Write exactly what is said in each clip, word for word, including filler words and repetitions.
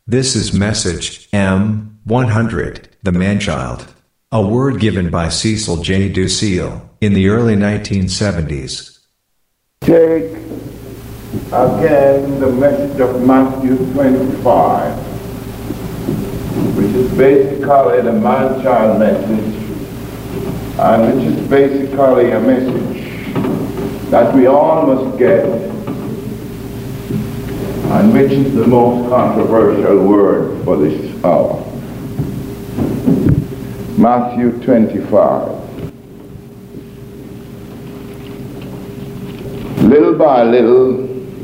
This is message M one hundred, The Man-Child. A word given by Cecil J. Ducille in the early nineteen seventies. Take again the message of Matthew twenty-five, which is basically the man-child message, and which is basically a message that we all must get, and which is the most controversial word for this hour. Matthew twenty-five. Little by little,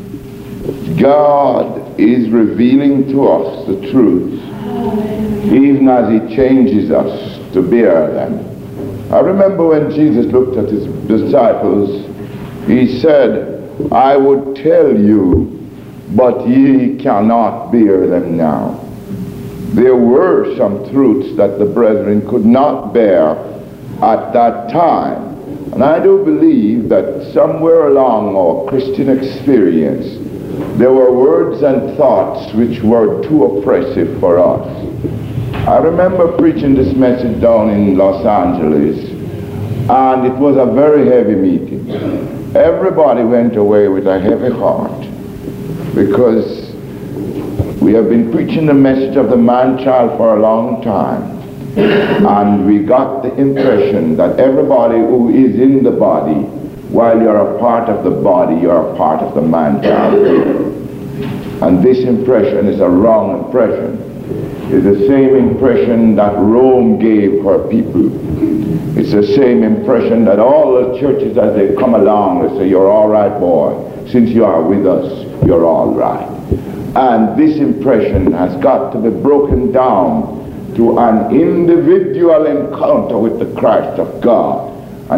God is revealing to us the truths, even as He changes us to bear them. I remember when Jesus looked at His disciples, He said, I would tell you, but ye cannot bear them now. There were some truths that the brethren could not bear at that time. And I do believe that somewhere along our Christian experience, there were words and thoughts which were too oppressive for us. I remember preaching this message down in Los Angeles, and it was a very heavy meeting. Everybody went away with a heavy heart, because we have been preaching the message of the man-child for a long time, and we got the impression that everybody who is in the body, while you're a part of the body, you're a part of the man-child. And this impression is a wrong impression. It's the same impression that Rome gave her people. It's the same impression that all the churches, as they come along, they say, you're all right, boy. Since you are with us, you're all right. And this impression has got to be broken down to an individual encounter with the Christ of God, an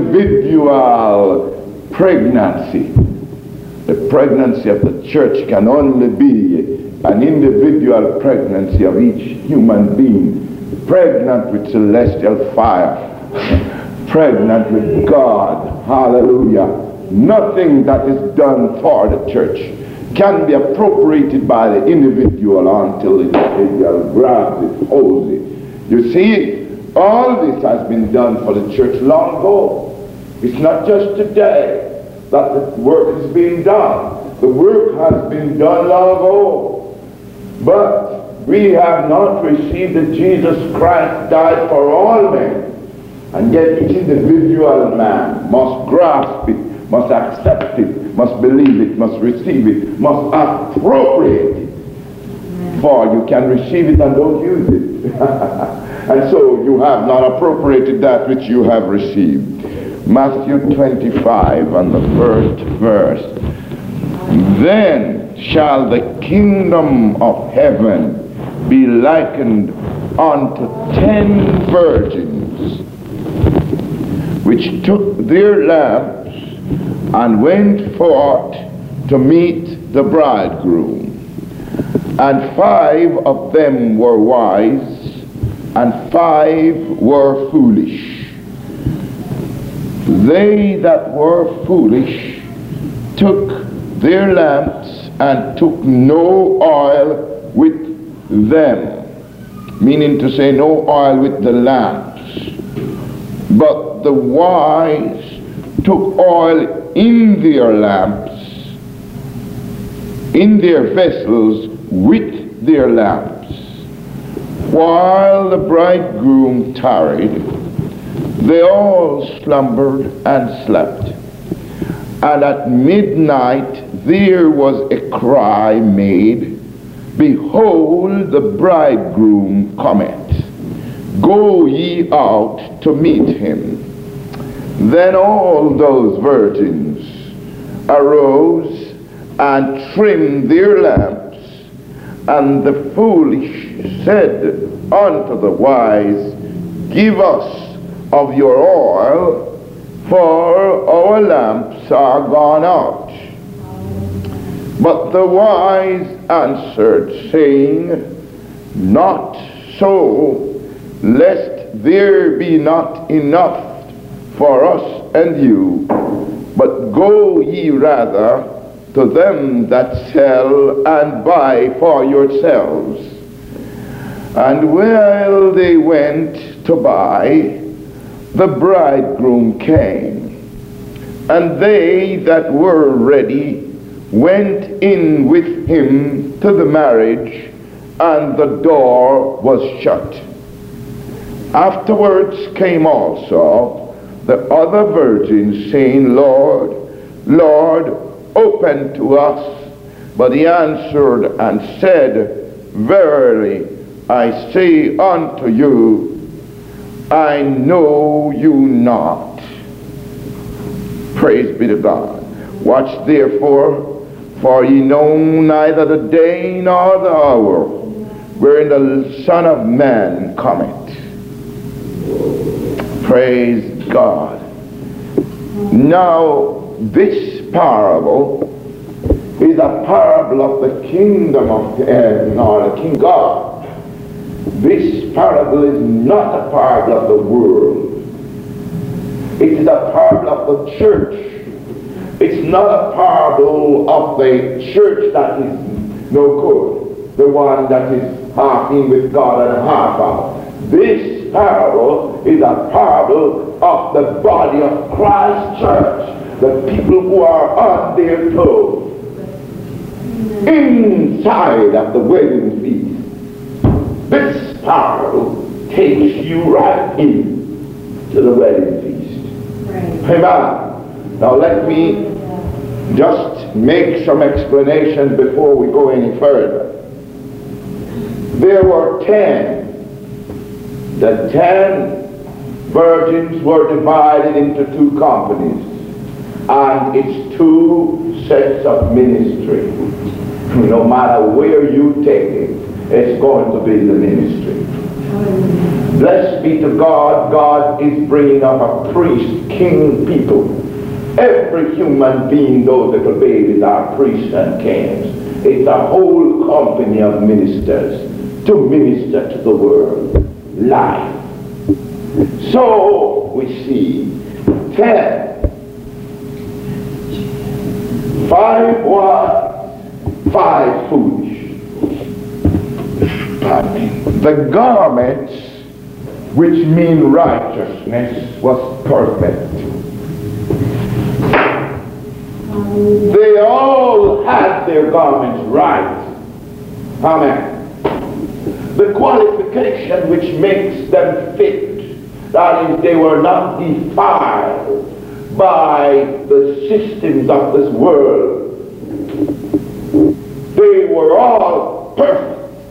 individual pregnancy. The pregnancy of the church can only be an individual pregnancy of each human being, pregnant with celestial fire, pregnant with God. Hallelujah. Nothing that is done for the church can be appropriated by the individual until the individual grabs it, holds it. You see, all this has been done for the church long ago. It's not just today that the work is being done. The work has been done long ago. But we have not received that Jesus Christ died for all men. And yet each individual man must grasp it, must accept it, must believe it, must receive it, must appropriate it. Amen. For you can receive it and don't use it. And so you have not appropriated that which you have received. Matthew twenty-five and the first verse. Then shall the kingdom of heaven be likened unto ten virgins, which took their lamps and went forth to meet the bridegroom. And five of them were wise, and five were foolish. They that were foolish took their lamps and took no oil with them, meaning to say no oil with the lamps. But the wise took oil in their lamps, in their vessels with their lamps. While the bridegroom tarried, they all slumbered and slept. And at midnight there was a cry made, Behold, the bridegroom cometh. Go ye out to meet him. Then all those virgins arose and trimmed their lamps. And the foolish said unto the wise, Give us of your oil, for our lamps are gone out. But the wise answered, saying, Not so, lest there be not enough for us and you, but go ye rather to them that sell and buy for yourselves. And while they went to buy, the bridegroom came, and they that were ready went in with him to the marriage, and the door was shut. Afterwards came also the other virgins, saying, Lord, Lord, open to us. But he answered and said, Verily, I say unto you, I know you not. Praise be to God. Watch therefore, for ye know neither the day nor the hour wherein the Son of Man cometh. Praise God. Now, this parable is a parable of the kingdom of heaven, or the King God. This parable is not a parable of the world. It is a parable of the church. It's not a parable of the church that is no good, the one that is half in with God and half out. This parable is a parable of the body of Christ's church, the people who are on their toes, inside of the wedding feast. This parable takes you right in to the wedding feast. Right. Amen. Now let me just make some explanations before we go any further. There were ten. The ten virgins were divided into two companies, and it's two sets of ministry. No matter where you take it, it's going to be the ministry. Blessed be to God. God is bringing up a priest, king people. Every human being, those little babies, are priests and kings. It's a whole company of ministers to minister to the world. Life. So we see ten. Five wise, five foolish. The garments, which mean righteousness, was perfect. They all had their garments right. Amen. The qualification which makes them fit, that is, they were not defiled by the systems of this world. They were all perfect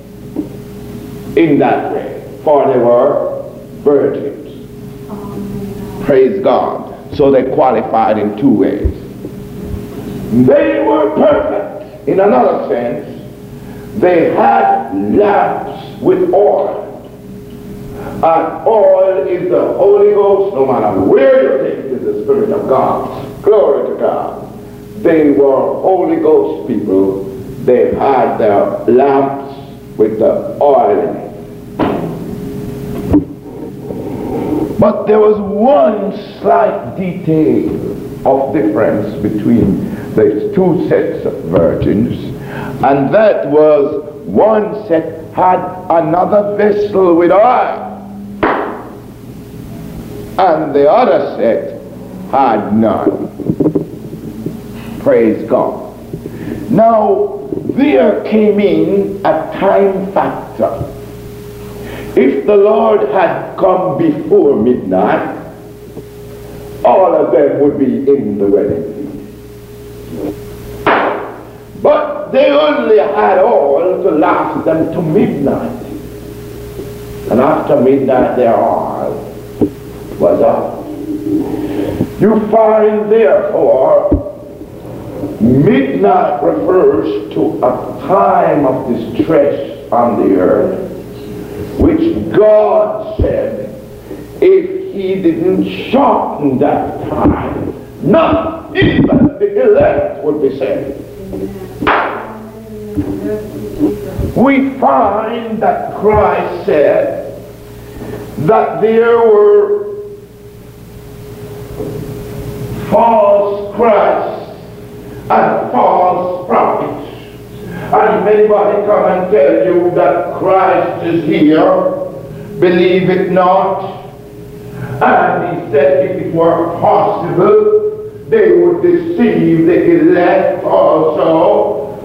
in that way, for they were virgins. Praise God. So they qualified in two ways. They were perfect in another sense. They had lamps with oil. And oil is the Holy Ghost. No matter where you take it, is the Spirit of God. Glory to God. They were Holy Ghost people. They had their lamps with the oil in it. But there was one slight detail of difference between the two sets of virgins, and that was one set had another vessel with oil, and the other set had none. Praise God. Now, there came in a time factor. If the Lord had come before midnight, all of them would be in the wedding feast. But they only had oil to last them to midnight. And after midnight their oil was up. You find therefore midnight refers to a time of distress on the earth, which God said if he didn't shorten that time, not even the elect would be saved. We find that Christ said that there were false Christs and false prophets. And if anybody come and tell you that Christ is here, believe it not. And he said if it were possible, they would deceive the elect also.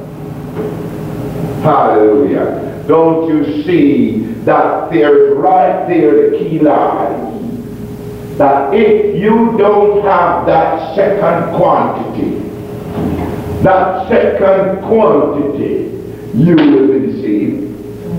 Hallelujah. Don't you see that there's right there the key lies? That if you don't have that second quantity, that second quantity, you will be deceived.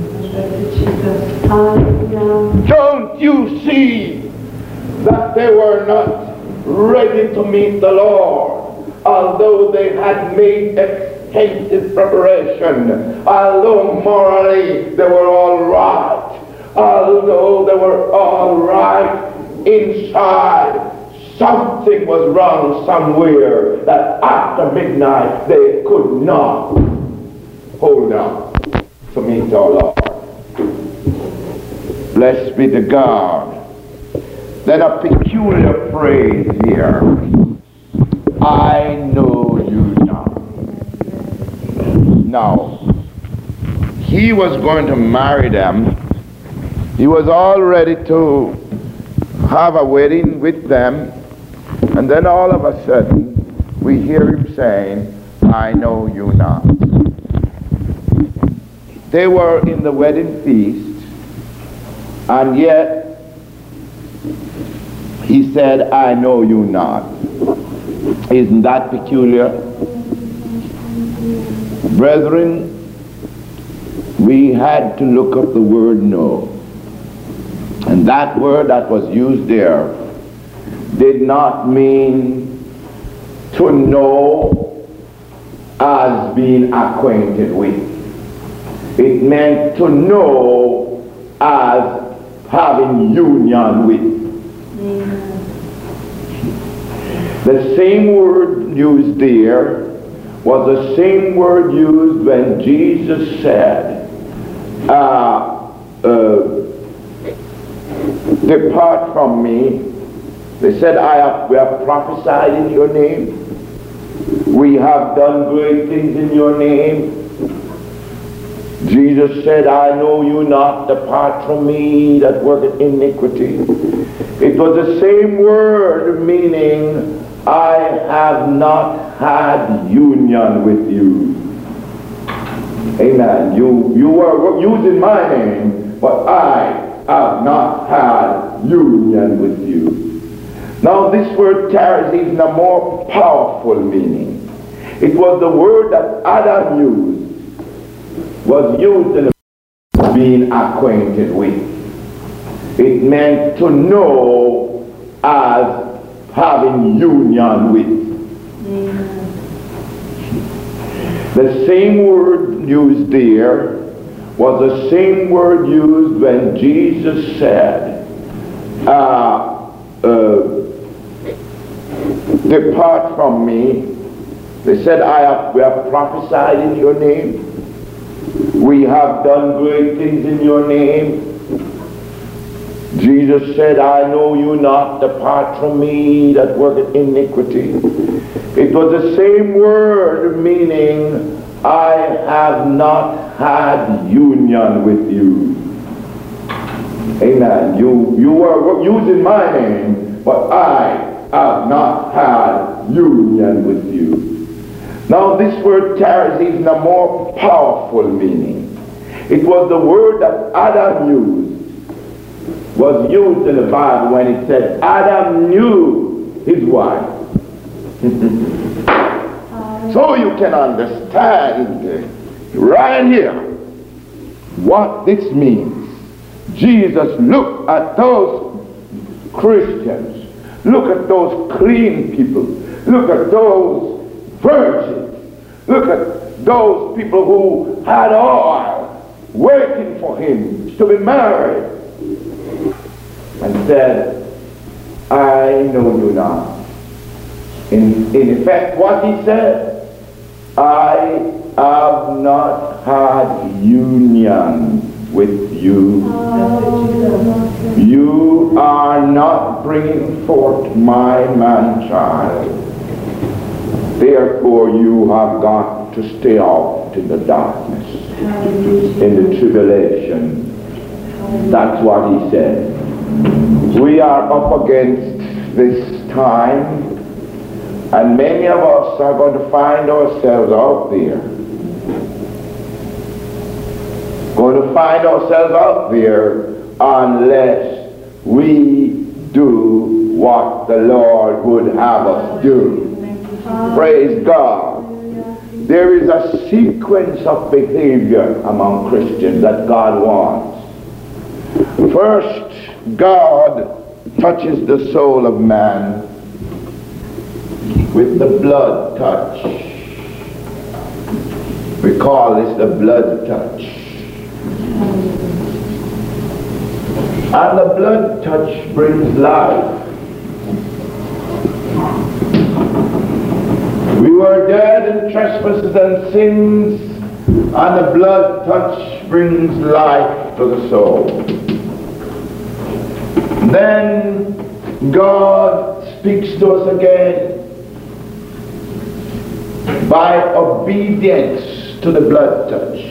Don't you see that they were not ready to meet the Lord, although they had made extensive preparation, although morally they were all right, although they were all right inside, something was wrong somewhere that after midnight they could not hold on to meet our Lord. Blessed be the God. Then a peculiar phrase here. I know you not. Now, he was going to marry them. He was all ready to have a wedding with them. And then all of a sudden, we hear him saying, I know you not. They were in the wedding feast, and yet he said, I know you not. Isn't that peculiar? Brethren, we had to look up the word know. And that word that was used there did not mean to know as being acquainted with. It meant to know as having union with. The same word used there was the same word used when Jesus said, uh, uh, depart from me. They said, I have, we have prophesied in your name. We have done great things in your name. Jesus said, I know you not, depart from me that worketh iniquity. It was the same word meaning, I have not had union with you. Amen. You, you were using my name, but I have not had union with you. Now this word carries even a more powerful meaning. It was the word that Adam used, was used in being acquainted with. It meant to know as having union with. Mm. The same word used there was the same word used when Jesus said, uh, uh, depart from me. They said, I have, we have prophesied in your name. We have done great things in your name. Jesus said, I know you not, depart from me that worketh iniquity. It was the same word meaning, I have not had union with you. Amen. You, you were using my name, but I have not had union with you. Now this word carries even a more powerful meaning. It was the word that Adam used, was used in the Bible when it said Adam knew his wife. So you can understand right here what this means. Jesus looked at those Christians, look at those clean people, look at those virgins, look at those people who had oil waiting for him to be married, and said, I know you not. In, in effect, what he said, I have not had union with you. You are not bringing forth my man-child. Therefore you have got to stay out in the darkness, in the tribulation. That's what he said. We are up against this time, and many of us are going to find ourselves out there. Going to find ourselves out there unless we do what the Lord would have us do. Praise God. There is a sequence of behavior among Christians that God wants. First, God touches the soul of man with the blood touch. We call this the blood touch. And the blood touch brings life. We were dead in trespasses and sins, and the blood touch brings life to the soul. Then God speaks to us again by obedience to the blood touch.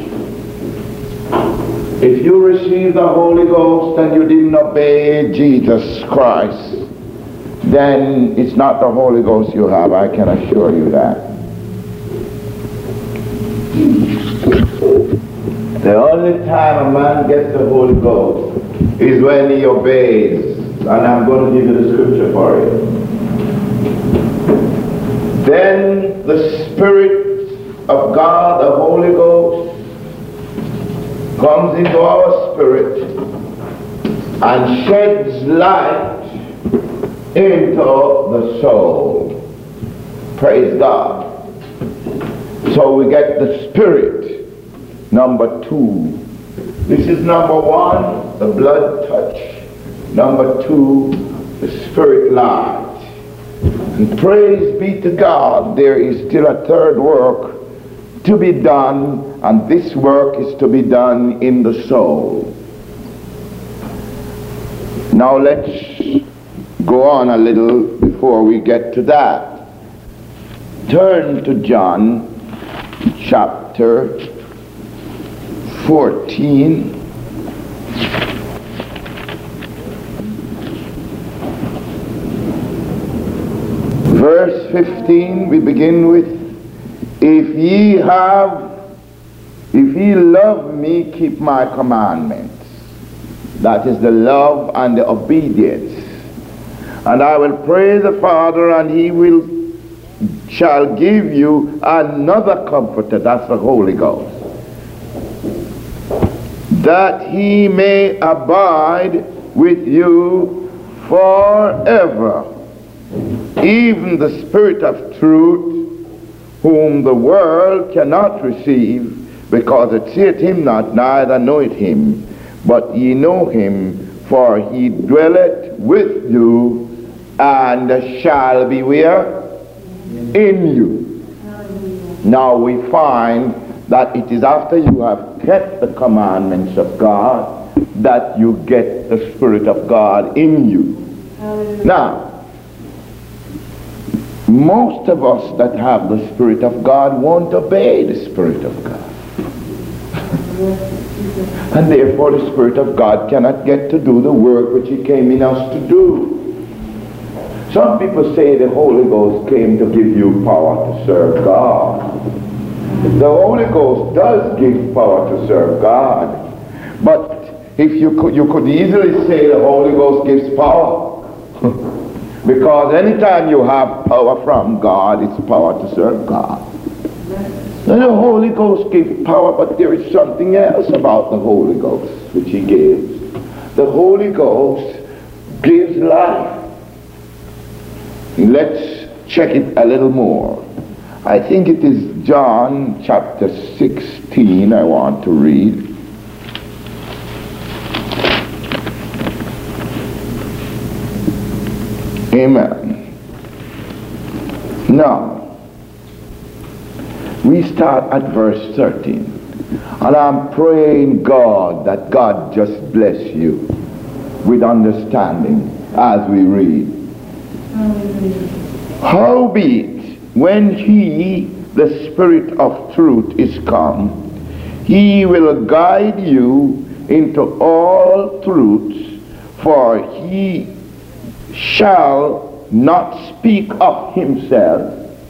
If you receive the Holy Ghost and you didn't obey Jesus Christ, then it's not the Holy Ghost you have, I can assure you that. The only time a man gets the Holy Ghost is when he obeys. And I'm going to give you the scripture for it. Then the Spirit of God, the Holy Ghost, comes into our spirit and sheds light into the soul. Praise God. So we get the Spirit. Number two. This is number one, the blood touch. Number two, the Spirit light. And praise be to God, there is still a third work to be done, and this work is to be done in the soul. Now let's go on a little before we get to that. Turn to John chapter fourteen. Verse fifteen, we begin with, If ye have, if ye love me, keep my commandments. That is the love and the obedience. And I will pray the Father, and he will shall give you another comforter, that's the Holy Ghost, that he may abide with you forever, even the Spirit of truth, whom the world cannot receive, because it seeth him not, neither knoweth him. But ye know him, for he dwelleth with you, and shall be where? In you. Now we find that it is after you have kept the commandments of God that you get the Spirit of God in you. Now, most of us that have the Spirit of God won't obey the Spirit of God. And therefore the Spirit of God cannot get to do the work which he came in us to do. Some people say the Holy Ghost came to give you power to serve God. The Holy Ghost does give power to serve God. But if you could, you could easily say the Holy Ghost gives power. Because anytime you have power from God, it's power to serve God. Now the Holy Ghost gives power, but there is something else about the Holy Ghost which he gives. The Holy Ghost gives life. Let's check it a little more. I think it is John chapter sixteen I want to read. Amen. Now, we start at verse thirteen. And I'm praying God that God just bless you with understanding as we read. Howbeit, when he, the Spirit of truth, is come, he will guide you into all truths, for he shall not speak of himself.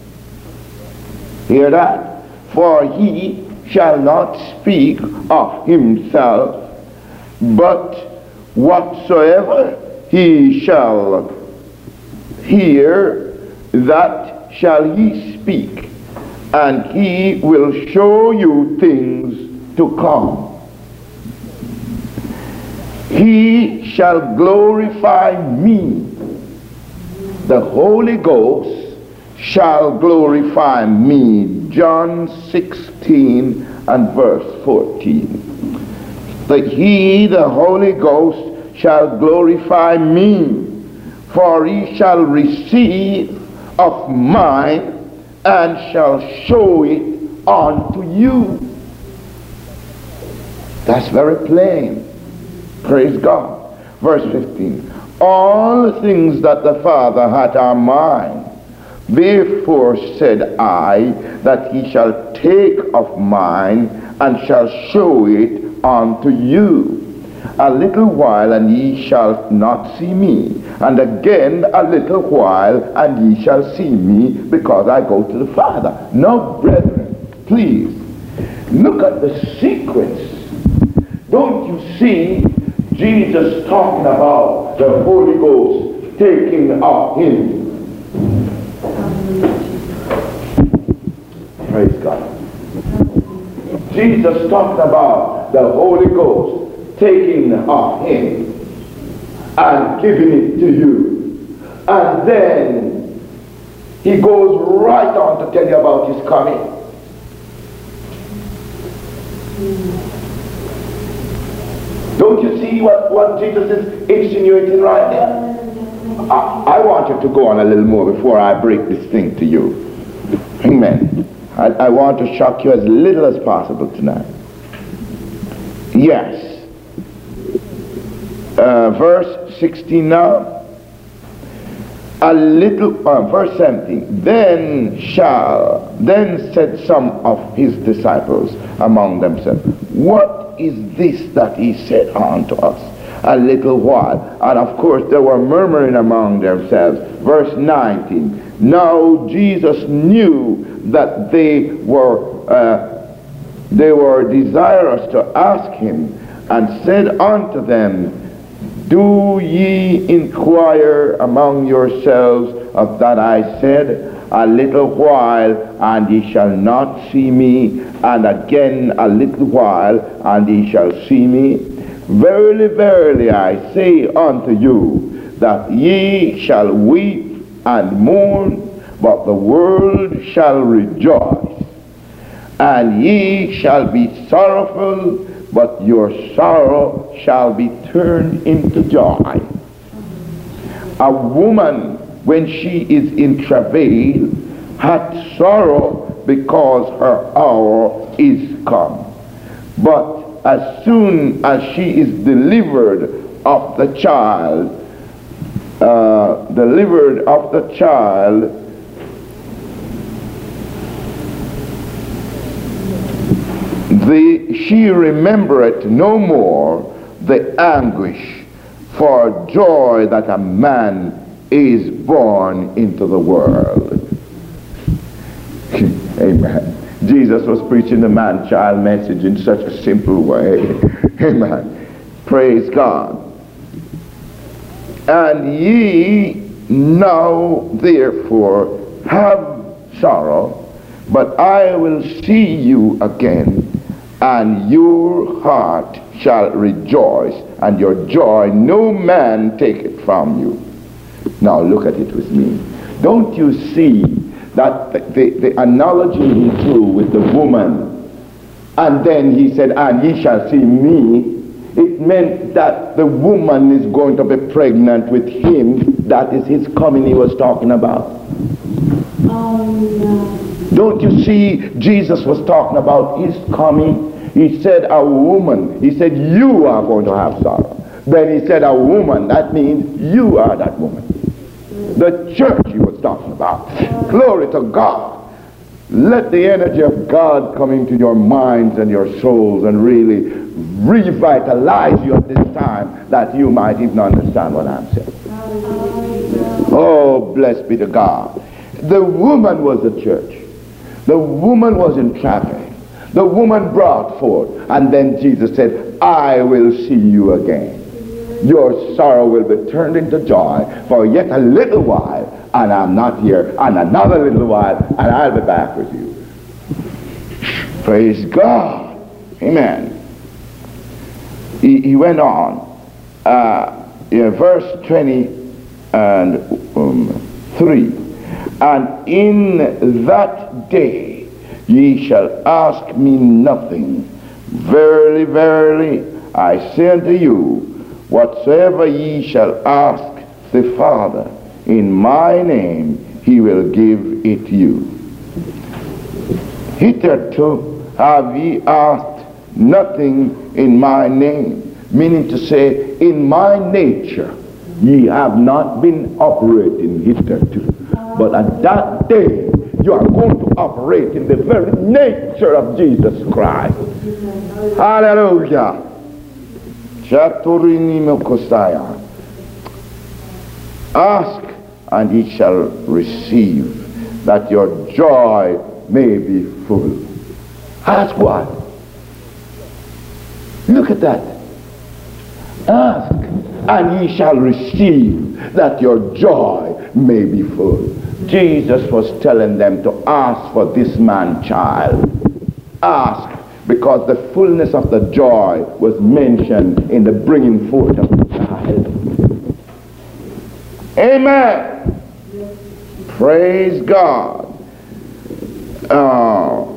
Hear that? For he shall not speak of himself, but whatsoever he shall hear, that shall he speak, and he will show you things to come. He shall glorify me. The Holy Ghost shall glorify me. John sixteen and verse fourteen. That he, the Holy Ghost, shall glorify me, for he shall receive of mine and shall show it unto you. That's very plain. Praise God. Verse fifteen. All the things that the Father hath are mine. Therefore said I, that he shall take of mine and shall show it unto you. A little while, and ye shall not see me. And again a little while, and ye shall see me, because I go to the Father. Now, brethren, please, look at the sequence. Don't you see Jesus talking about the Holy Ghost taking of him? Praise God. Jesus talking about the Holy Ghost taking of him and giving it to you. And then he goes right on to tell you about his coming. Don't you see what, what Jesus is insinuating right there? I, I want you to go on a little more before I break this thing to you. Amen. I, I want to shock you as little as possible tonight. Yes. Uh, verse sixteen now. A little, uh, verse seventeen. Then shall, then said some of his disciples among themselves, what is this that he said unto us? A little while. And of course they were murmuring among themselves. Verse nineteen. Now Jesus knew that they were uh, they were desirous to ask him, and said unto them, do ye inquire among yourselves of that I said, a little while, and ye shall not see me, and again a little while, and ye shall see me? Verily, verily, I say unto you, that ye shall weep and mourn, but the world shall rejoice. And ye shall be sorrowful, but your sorrow shall be turned into joy. A woman, when she is in travail, hath sorrow because her hour is come. But as soon as she is delivered of the child, uh, delivered of the child, The, she remembereth no more the anguish for joy that a man is born into the world. Amen. Jesus was preaching the man-child message in such a simple way. Amen. Praise God. And ye now therefore have sorrow, but I will see you again, and your heart shall rejoice, and your joy no man take it from you. Now look at it with me. Don't you see that the, the, the analogy he drew with the woman, and then he said, and ye shall see me, it meant that the woman is going to be pregnant with him. That is his coming he was talking about. Oh, no. Don't you see Jesus was talking about his coming? He said a woman. He said you are going to have sorrow. Then he said a woman. That means you are that woman. The church he was talking about. Glory to God. Let the energy of God come into your minds and your souls and really revitalize you at this time, that you might even understand what I'm saying. Oh, blessed be to God. The woman was the church. The woman was in traffic. The woman brought forth, and then Jesus said, I will see you again. Your sorrow will be turned into joy for yet a little while, and I'm not here, and another little while, and I'll be back with you. Praise God. Amen. He, he went on. Uh, in verse twenty and um, three. And in that day ye shall ask me nothing. Verily, verily, I say unto you, whatsoever ye shall ask the Father in my name, he will give it you. Hitherto have ye asked nothing in my name, meaning to say, in my nature ye have not been operating hitherto. But at that day, you are going to operate in the very nature of Jesus Christ. Hallelujah. Ask, and ye shall receive, that your joy may be full. Ask what? Look at that. Ask, and ye shall receive, that your joy may be full. Jesus was telling them to ask for this man-child. Ask, because the fullness of the joy was mentioned in the bringing forth of the child. Amen. Praise God. Uh,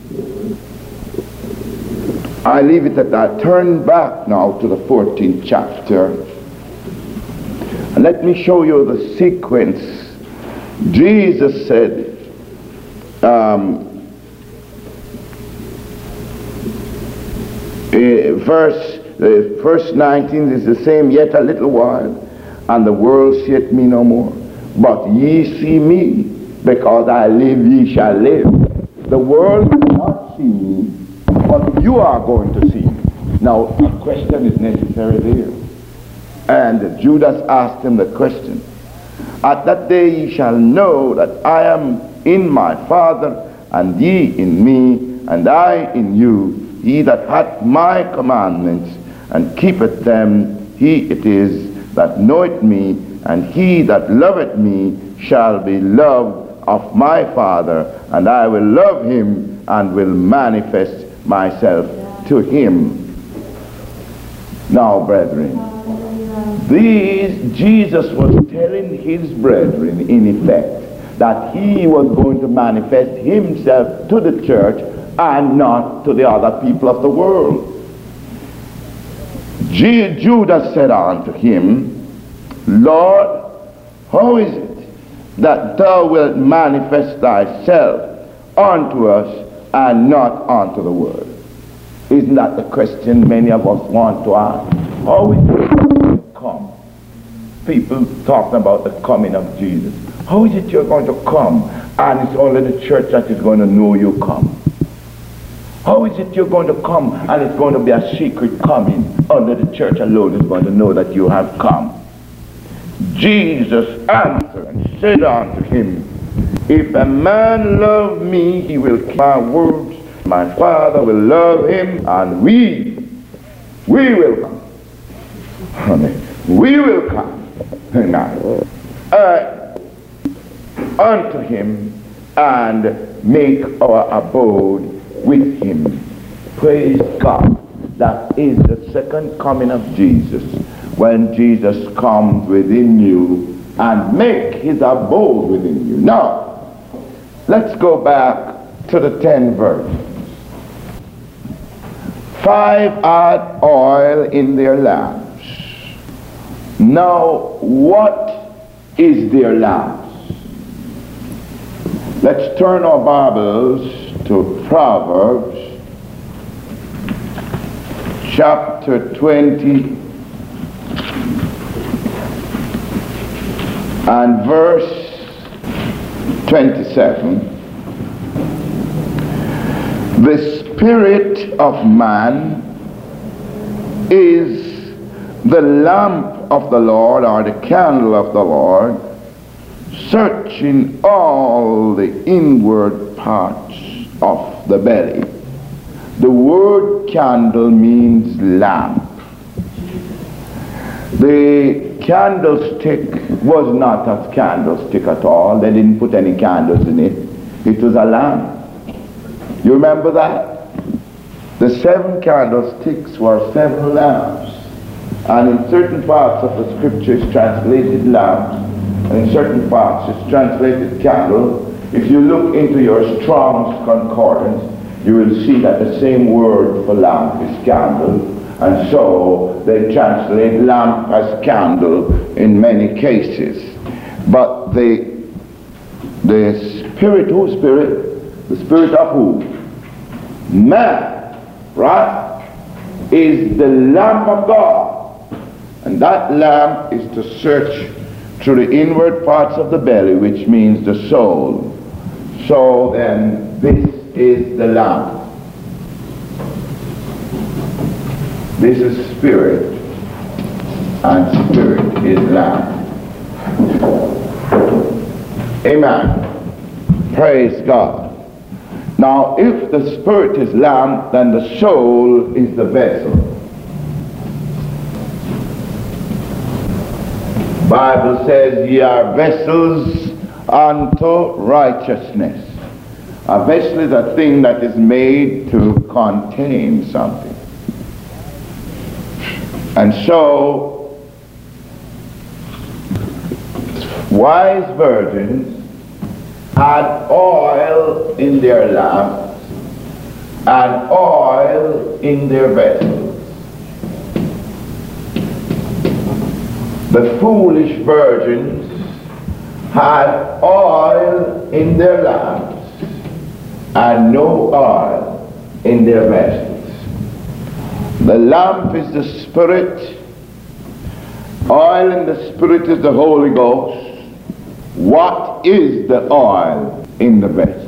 I leave it at that. Turn back now to the fourteenth chapter. And let me show you the sequence. Jesus said, um, uh, verse, uh, verse nineteen is the same, yet a little while, and the world seeth me no more. But ye see me, because I live, ye shall live. The world will not see me, but you are going to see me. Now, a question is necessary there. And Judas asked him the question. At that day ye shall know that I am in my Father, and ye in me, and I in you. He that hath my commandments, and keepeth them, he it is that knoweth me, and he that loveth me shall be loved of my Father, and I will love him, and will manifest myself to him. Now, brethren, these Jesus was telling his brethren, in effect, that he was going to manifest himself to the church and not to the other people of the world. Judas said unto him, Lord, how is it that thou wilt manifest thyself unto us and not unto the world? Isn't that the question many of us want to ask? How is it to come? People talking about the coming of Jesus. How is it you're going to come and it's only the church that is going to know you come? How is it you're going to come and it's going to be a secret coming? Only the church alone is going to know that you have come. Jesus answered and said unto him, if a man love me, he will keep my words. My Father will love him, and we, we will come. Amen. We will come. Amen. Uh, unto him and make our abode with him. Praise God. That is the second coming of Jesus, when Jesus comes within you and make his abode within you. Now, let's go back to the tenth verse. Five had oil in their lamps. Now, what is their lamps? Let's turn our Bibles to Proverbs chapter twenty and verse twenty-seven. The spirit of man is the lamp of the Lord, or the candle of the Lord, searching all the inward parts of the belly. The word candle means lamp. The candlestick was not a candlestick at all. They didn't put any candles in it. It was a lamp. You remember that? The seven candlesticks were seven lamps. And in certain parts of the scripture it's translated lamps, and in certain parts it's translated candle. If you look into your Strong's Concordance, you will see that the same word for lamp is candle, and so they translate lamp as candle in many cases. But the the spirit, whose spirit? The spirit of who? Man, right? Is the lamp of God. And that lamp is to search through the inward parts of the belly, which means the soul. So then, this is the lamp. This is spirit, and spirit is lamp. Amen. Praise God. Now, if the spirit is lamp, then the soul is the vessel. Bible says, ye are vessels unto righteousness. A vessel is a thing that is made to contain something. And so, wise virgins had oil in their lamps and oil in their vessels. The foolish virgins had oil in their lamps and no oil in their vessels. The lamp is the Spirit, oil in the Spirit is the Holy Ghost. What is the oil in the vessel?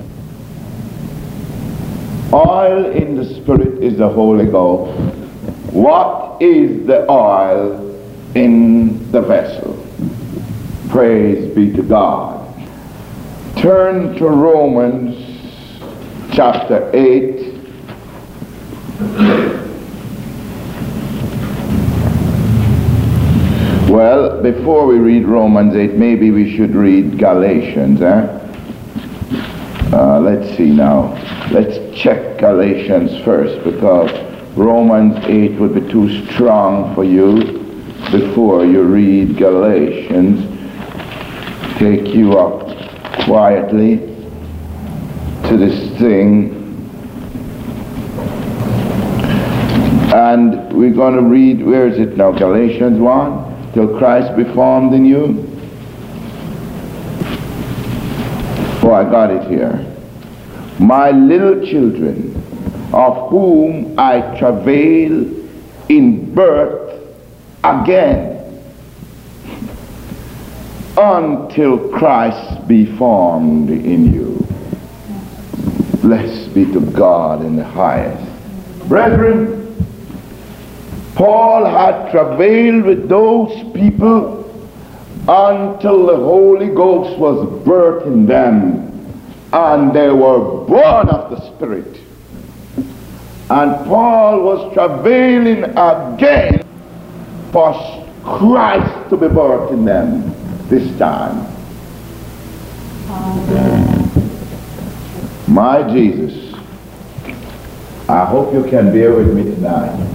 Oil in the Spirit is the Holy Ghost. What is the oil in the vessel? Praise be to God. Turn to Romans chapter eight. Well, before we read Romans eight, maybe we should read Galatians, eh? Uh, let's see now. Let's check Galatians first, because Romans eight would be too strong for you before you read Galatians. Take you up quietly to this thing. And we're going to read, where is it now? Galatians one. Till Christ be formed in you. Oh, I got it here. My little children, of whom I travail in birth again, until Christ be formed in you. Blessed be to God in the highest. Brethren, Paul had travailed with those people until the Holy Ghost was birthed in them, and they were born of the Spirit. And Paul was travailing again for Christ to be birthed in them this time. Amen. My Jesus, I hope you can bear with me tonight.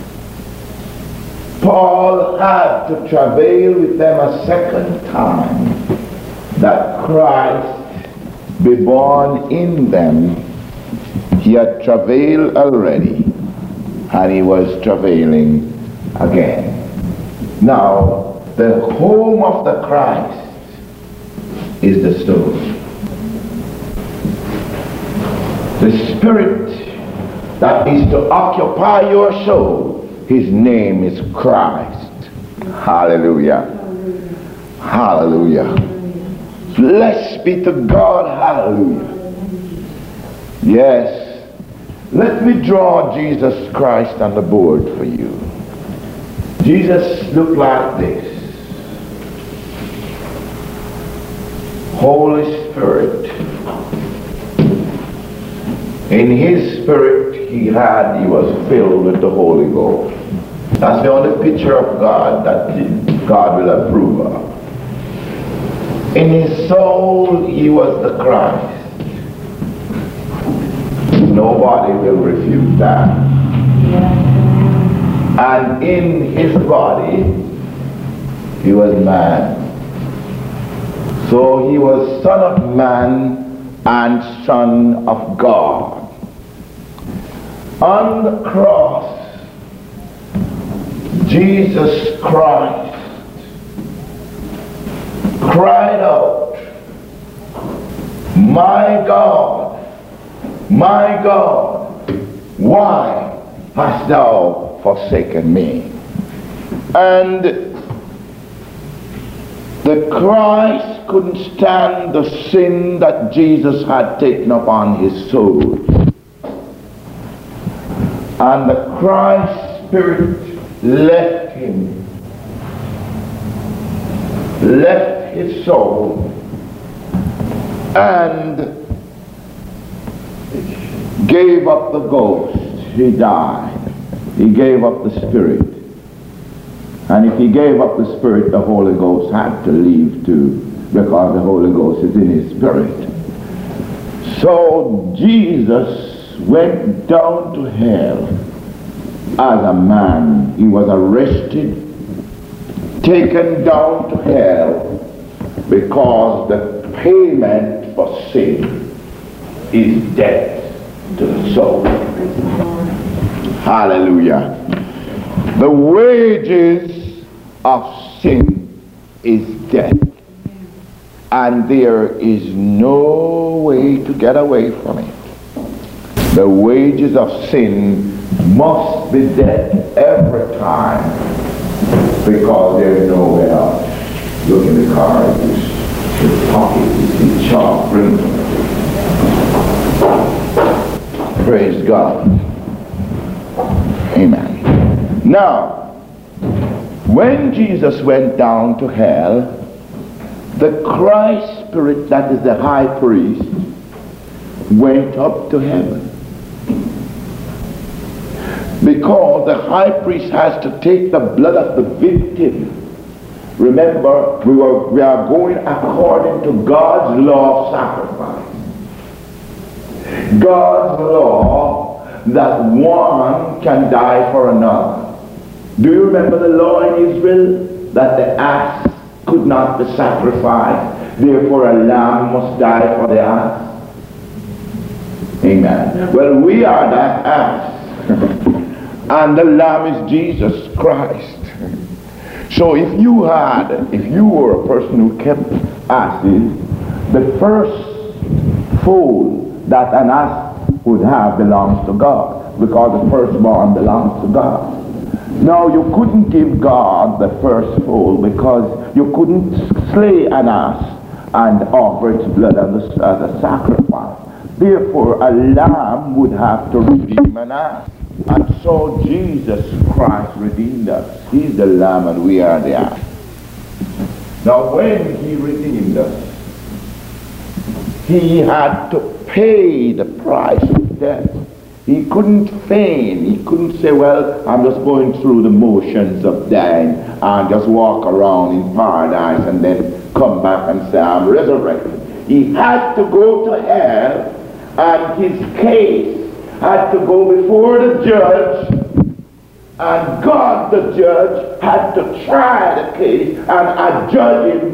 Paul had to travail with them a second time that Christ be born in them. He had travailed already, and he was travailing again. Now, the home of the Christ is the soul. The Spirit that is to occupy your soul, his name is Christ. Hallelujah. Hallelujah. Blessed be to God. Hallelujah. Yes. Let me draw Jesus Christ on the board for you. Jesus looked like this. Holy Spirit. In his spirit he had, he was filled with the Holy Ghost. That's the only picture of God that God will approve of. In his soul he was the Christ. Nobody will refute that. And in his body he was man. So he was Son of Man and Son of God. On the cross, Jesus Christ cried out, "My God, my God, why hast thou forsaken me?" And the Christ couldn't stand the sin that Jesus had taken upon his soul. And the Christ Spirit left him, left his soul, and gave up the ghost. He died. He gave up the Spirit. And if he gave up the Spirit, the Holy Ghost had to leave too, because the Holy Ghost is in his Spirit. So Jesus went down to hell as a man. He was arrested, taken down to hell, because the payment for sin is death to the soul. Hallelujah. The wages of sin is death, and there is no way to get away from it. The wages of sin must be death every time, because there's no way out. Look in the car, the pocket, the chalk, bring. Praise God. Amen. Now, when Jesus went down to hell, the Christ Spirit, that is the high priest, went up to heaven. Because the high priest has to take the blood of the victim. Remember, we, were, we are going according to God's law of sacrifice. God's law that one can die for another. Do you remember the law in Israel? That the ass could not be sacrificed, therefore a lamb must die for the ass. Amen. Well, we are that ass. And the lamb is Jesus Christ. So if you had, if you were a person who kept asses, the first foal that an ass would have belongs to God, because the firstborn belongs to God. Now you couldn't give God the first foal, because you couldn't slay an ass and offer its blood as a, as a sacrifice. Therefore a lamb would have to redeem an ass. And so Jesus Christ redeemed us. He's the lamb and we are the ass. Now when he redeemed us, he had to pay the price of death. He couldn't feign. He couldn't say, well, I'm just going through the motions of dying and just walk around in paradise and then come back and say, I'm resurrected. He had to go to hell, and his case had to go before the judge, and God the judge had to try the case and adjudge him.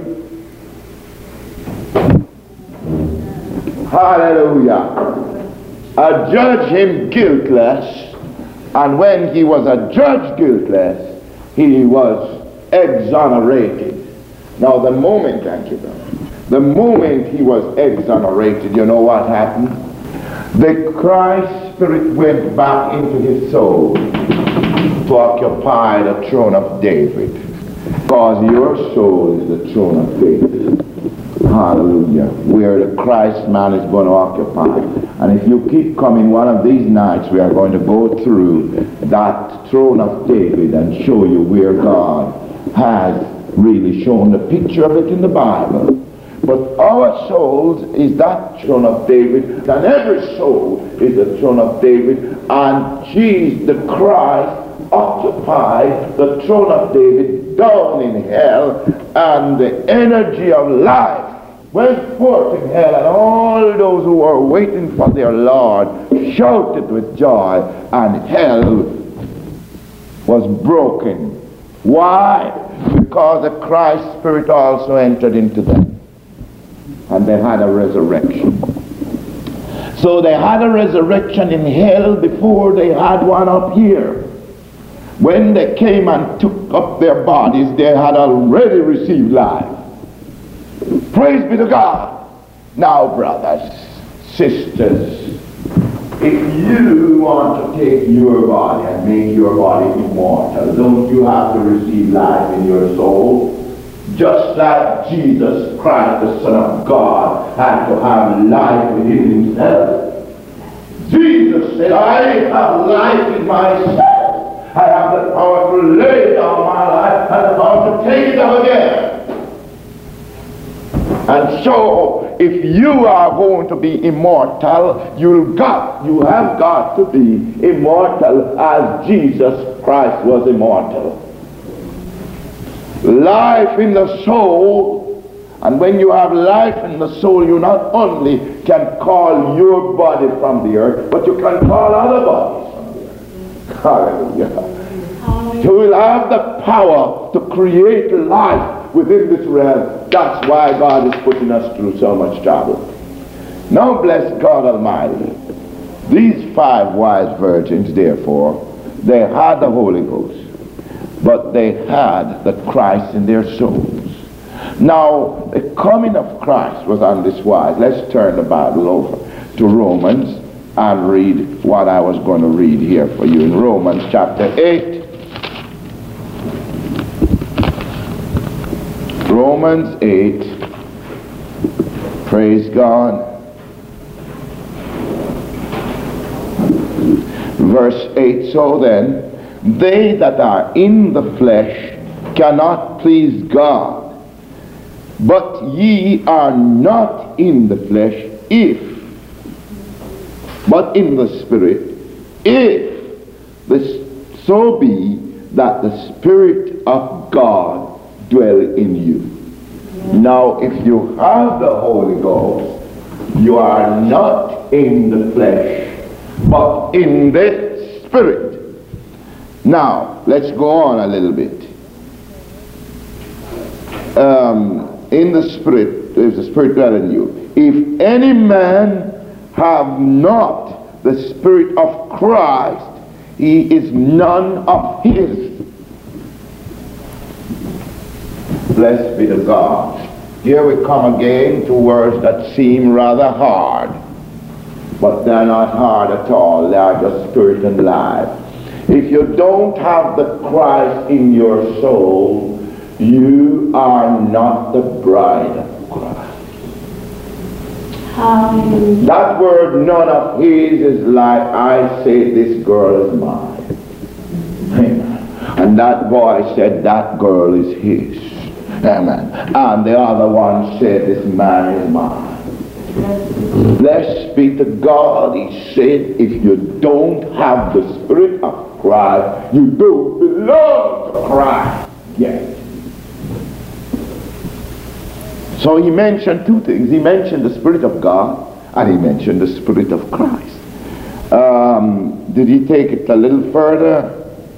Hallelujah. Adjudge him guiltless, and when he was adjudged guiltless, he was exonerated. Now the moment, thank you, brother, the moment he was exonerated, you know what happened? The Christ Spirit went back into his soul to occupy the throne of David. Because your soul is the throne of faith. Hallelujah. Where the Christ man is going to occupy. And if you keep coming one of these nights, we are going to go through that throne of David and show you where God has really shown the picture of it in the Bible. But our souls is that throne of David, and every soul is the throne of David, and Jesus the Christ occupied the throne of David down in hell, and the energy of life went forth in hell, and all those who were waiting for their Lord shouted with joy, and hell was broken. Why? Because the Christ Spirit also entered into them. And they had a resurrection. So they had a resurrection in hell before they had one up here. When they came and took up their bodies, they had already received life. Praise be to God. Now, brothers, sisters, if you want to take your body and make your body immortal, don't you have to receive life in your soul? Just like Jesus Christ, the Son of God, had to have life within himself. Jesus said, I have life in myself. I have the power to lay down my life and the power to take it up again. And so, if you are going to be immortal, you'll got, you have got to be immortal as Jesus Christ was immortal. Life in the soul, and when you have life in the soul, you not only can call your body from the earth, but you can call other bodies from the earth. Hallelujah. You will have the power to create life within this realm. That's why God is putting us through so much trouble. Now bless God Almighty. These five wise virgins, therefore, they had the Holy Ghost, but they had the Christ in their souls. Now, the coming of Christ was on this wise. Let's turn the Bible over to Romans and read what I was going to read here for you in Romans chapter eight. Romans eight. Praise God. Verse eight. So then, they that are in the flesh cannot please God. But ye are not in the flesh, if, but in the Spirit, if this so be that the Spirit of God dwell in you. Now, if you have the Holy Ghost, you are not in the flesh, but in the Spirit. Now, let's go on a little bit. Um, in the Spirit, there's the Spirit dwelling in you. If any man have not the Spirit of Christ, he is none of his. Blessed be to God. Here we come again to words that seem rather hard, but they're not hard at all. They are just spirit and life. If you don't have the Christ in your soul, you are not the bride of Christ. Hallelujah. That word none of his is like I say this girl is mine. Amen. And that boy said that girl is his. Amen. And the other one said this man is mine. Blessed be to God. He said if you don't have the Spirit of Christ, you don't belong to Christ yet. So he mentioned two things. He mentioned the Spirit of God and he mentioned the Spirit of Christ. Um, did he take it a little further?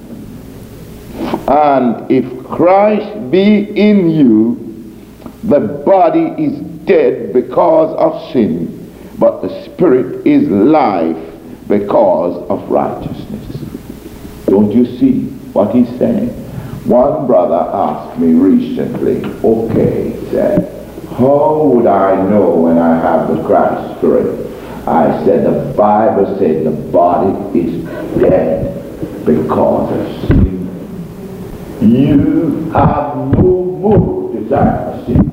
And if Christ be in you, the body is dead because of sin, but the Spirit is life because of righteousness. Don't you see what he's saying? One brother asked me recently, okay, he said, how would I know when I have the Christ Spirit? I said, the Bible said the body is dead because of sin. You have no more desire for sin.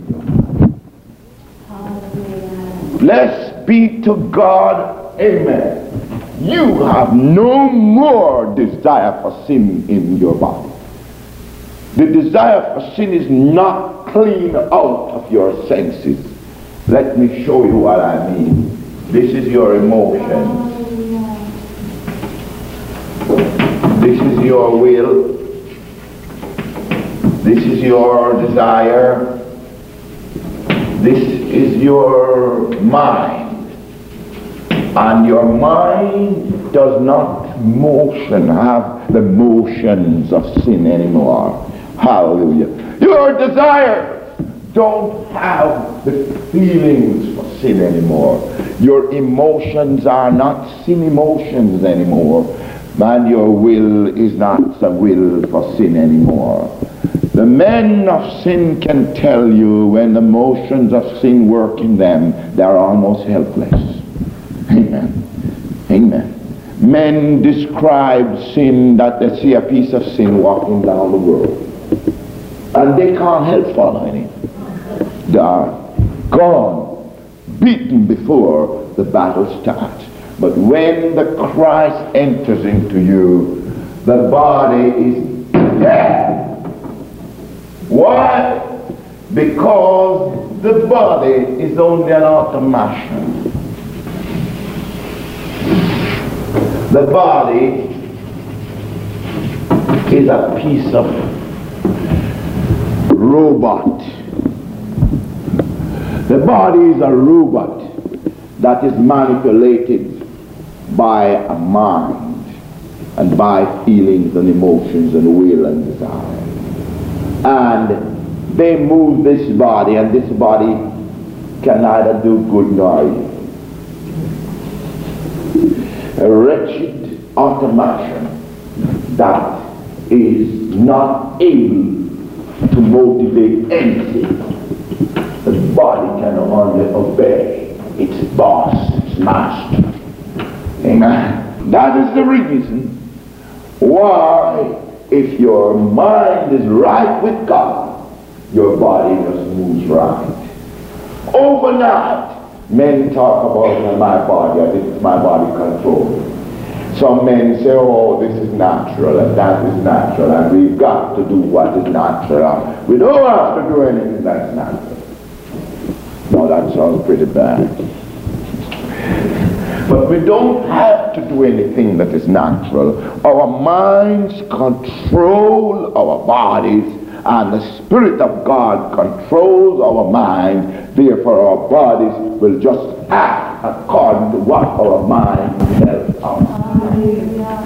Blessed be to God, amen. You have no more desire for sin in your body. The desire for sin is not clean out of your senses. Let me show you what I mean. This is your emotion. This is your will. This is your desire. This is your mind. And your mind does not motion, have the motions of sin anymore. Hallelujah. Your desires don't have the feelings for sin anymore. Your emotions are not sin emotions anymore. And your will is not the will for sin anymore. The men of sin can tell you when the motions of sin work in them, they're almost helpless. Amen. Amen. Men describe sin that they see a piece of sin walking down the road. And they can't help following it. They are gone, beaten before the battle starts. But when the Christ enters into you, the body is dead. Why? Because the body is only an automation. The body is a piece of robot. The body is a robot that is manipulated by a mind and by feelings and emotions and will and desire. And they move this body, and this body can neither do good nor evil. A wretched automation that is not able to motivate anything. The body can only obey its boss, its master. Amen. That is the reason why, if your mind is right with God, your body just moves right. Overnight, men talk about my body, I think it's my body control. Some men say, oh, this is natural and that is natural and we've got to do what is natural. We don't have to do anything that's natural. No, that sounds pretty bad. But we don't have to do anything that is natural. Our minds control our bodies, and the Spirit of God controls our minds. Therefore, our bodies will just act according to what our mind tells us.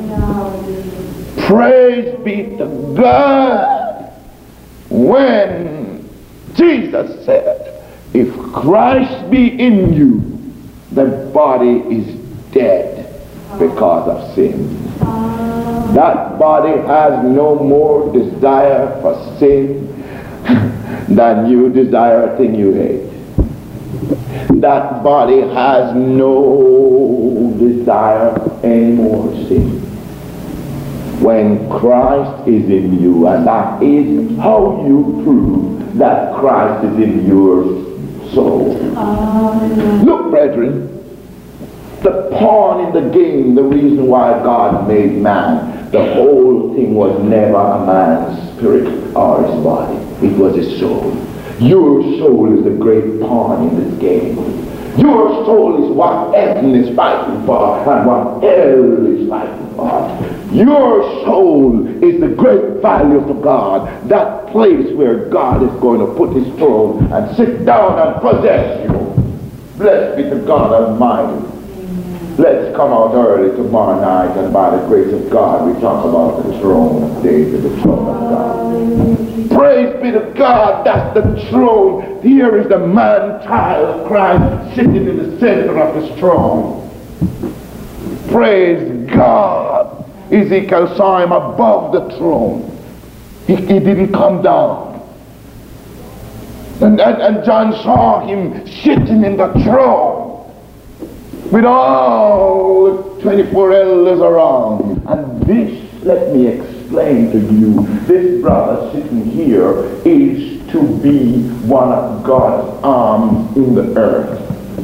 Praise be to God. When Jesus said, if Christ be in you, the body is dead because of sin. That body has no more desire for sin than you desire a thing you hate. That body has no desire anymore sin. When Christ is in you, and that is how you prove that Christ is in your soul. Look, brethren, the pawn in the game, the reason why God made man, the whole thing was never a man's spirit or his body. It was his soul. Your soul is the great pawn in this game. Your soul is what heaven is fighting for and what hell is fighting for. Your soul is the great value to God, that place where God is going to put his throne and sit down and possess you. Blessed be the God Almighty. Let's come out early tomorrow night, and by the grace of God we talk about the throne of David, the throne of God. Praise be to God, that's the throne. Here is the man-child of Christ sitting in the center of his throne. Praise God. Ezekiel saw him above the throne. He, he didn't come down. And, and, and John saw him sitting in the throne with all the twenty-four elders around him. And this, let me explain. explain to you, this brother sitting here is to be one of God's arms in the earth.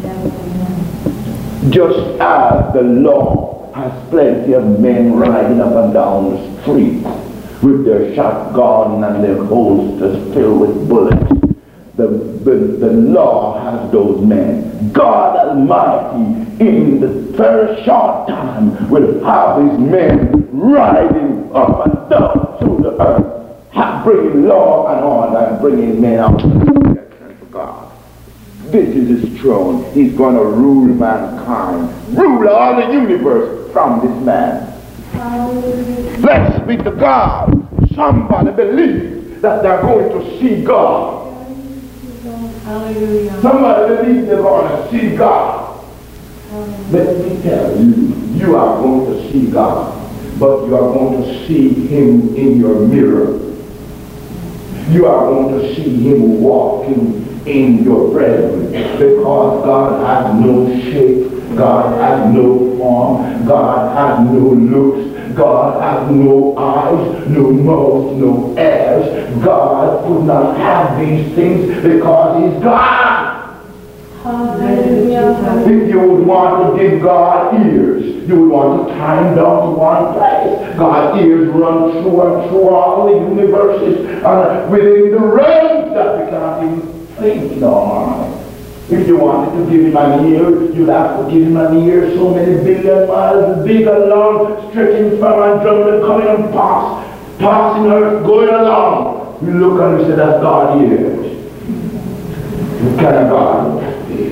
Just as the law has plenty of men riding up and down the street with their shotgun and their holsters filled with bullets. The, the, the law has those men. God Almighty, in the very short time, will have his men riding up and down through the earth, bringing law and order and bringing men out to the protection of God. This is his throne. He's going to rule mankind, rule all the universe from this man. Blessed be to God. Somebody believes that they're going to see God. Hallelujah. Somebody believes they're going to see God. Hallelujah. Let me tell you, you are going to see God, but you are going to see him in your mirror. You are going to see him walking in your presence, because God has no shape, God has no form, God has no looks, God has no eyes, no mouth, no ears. God could not have these things because he's God. Hallelujah. If you would want to give God ears, you would want to tie him down to one place. God's ears run through and through all the universes and within the realms that we can't even think no. If you wanted to give him an ear, you'd have to give him an ear so many billion miles big and long, stretching from Andromeda, coming and pass, passing earth, going along. You look and you say, that's God's ears. What kind of God?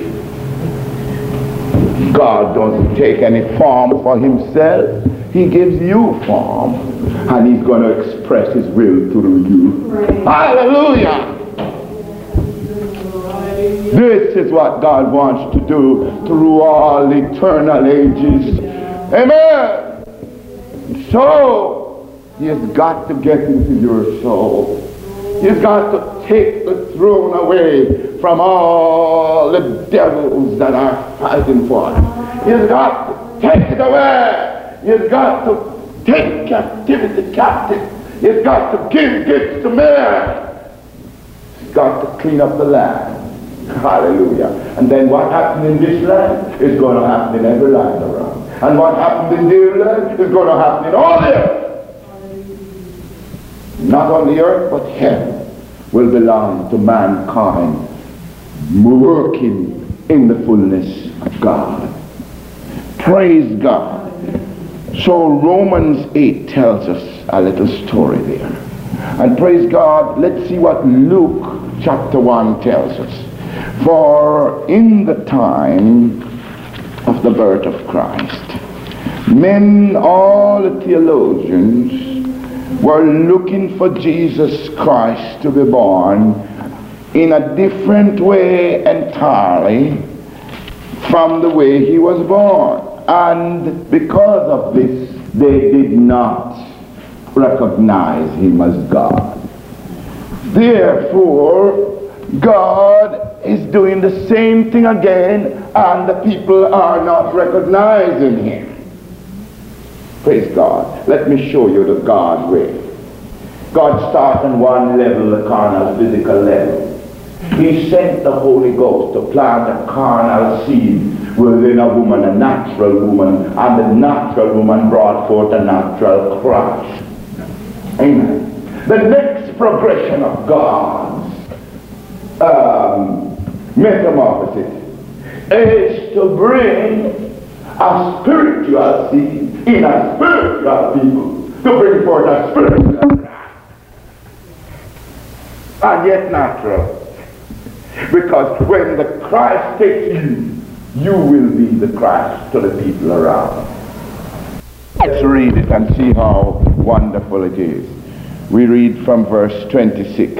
God doesn't take any form for himself. He gives you form, and he's going to express his will through you. Right. Hallelujah! This is what God wants to do through all eternal ages. Amen. So, he has got to get into your soul. He's got to take the throne away from all the devils that are fighting for it. He's got to take it away. He's got to take captivity captive. He's got to give gifts to men. He's got to clean up the land. Hallelujah. And then what happened in this land is going to happen in every land around. And what happened in their land is going to happen in all the earth. Not only earth, but heaven will belong to mankind, working in the fullness of God. Praise God. So Romans eight tells us a little story there. And praise God, let's see what Luke chapter one tells us. For in the time of the birth of Christ, men, all the theologians, were looking for Jesus Christ to be born in a different way entirely from the way he was born. And because of this, they did not recognize him as God. Therefore, God is doing the same thing again, and the people are not recognizing him. Praise God. Let me show you the God way. God starts on one level, the carnal physical level. He sent the Holy Ghost to plant a carnal seed within a woman, a natural woman, and the natural woman brought forth a natural Christ. Amen. The next progression of God's um, metamorphosis is to bring a spiritual seed in a spiritual people, to bring forth a spiritual and yet natural. Because when the Christ takes you, you will be the Christ to the people around. Let's read it and see how wonderful it is. We read from verse twenty-six.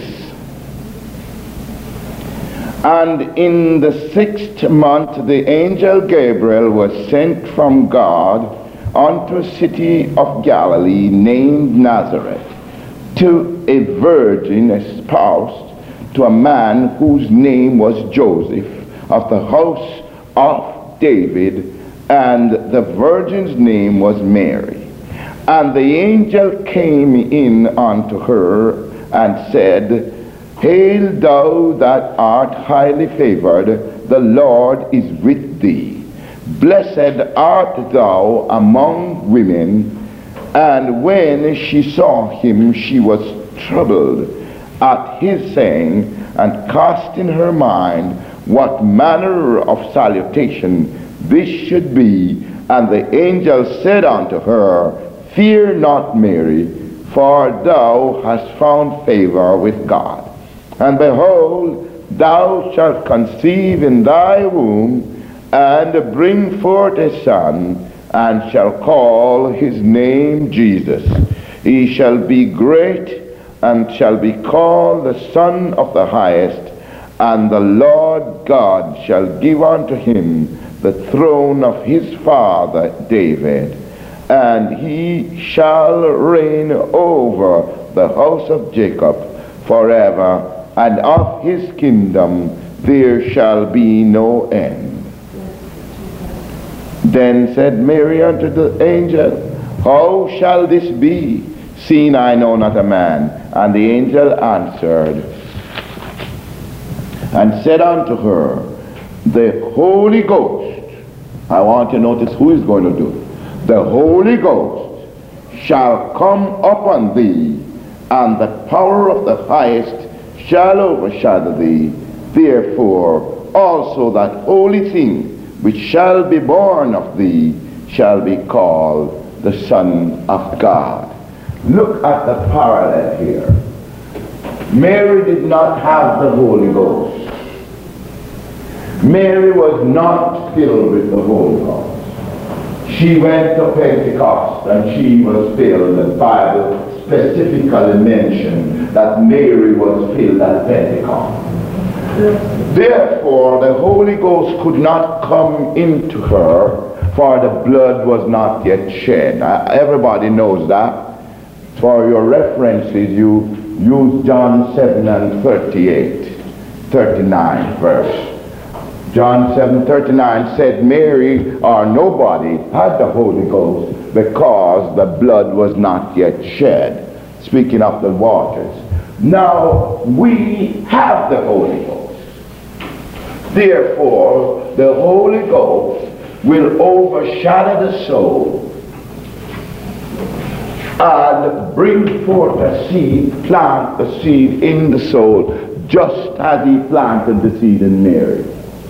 And in the sixth month the angel Gabriel was sent from God unto a city of Galilee named Nazareth, to a virgin espoused to a man whose name was Joseph, of the house of David, and the virgin's name was Mary. And the angel came in unto her and said, Hail thou that art highly favored, the Lord is with thee. Blessed art thou among women. And when she saw him, she was troubled at his saying, and cast in her mind what manner of salutation this should be. And the angel said unto her, Fear not, Mary, for thou hast found favor with God. And behold, thou shalt conceive in thy womb, and bring forth a son, and shall call his name Jesus. He shall be great, and shall be called the Son of the Highest. And the Lord God shall give unto him the throne of his father David, and he shall reign over the house of Jacob forever, and of his kingdom there shall be no end. Then said Mary unto the angel, How shall this be, seeing I know not a man? And the angel answered and said unto her, The Holy Ghost, I want to notice who is going to do it. The Holy Ghost shall come upon thee, and the power of the Highest shall overshadow thee. Therefore also that holy thing which shall be born of thee shall be called the Son of God. Look at the parallel here. Mary did not have the Holy Ghost. Mary was not filled with the Holy Ghost. She went to Pentecost and she was filled. The Bible specifically mentioned that Mary was filled at Pentecost. Therefore, the Holy Ghost could not come into her, for the blood was not yet shed. Uh, everybody knows that. For your references, you use John seven and thirty-eight, thirty-nine verse. John seven thirty-nine said Mary or nobody had the Holy Ghost because the blood was not yet shed. Speaking of the waters. Now we have the Holy Ghost. Therefore, the Holy Ghost will overshadow the soul and bring forth a seed, plant the seed in the soul, just as he planted the seed in Mary.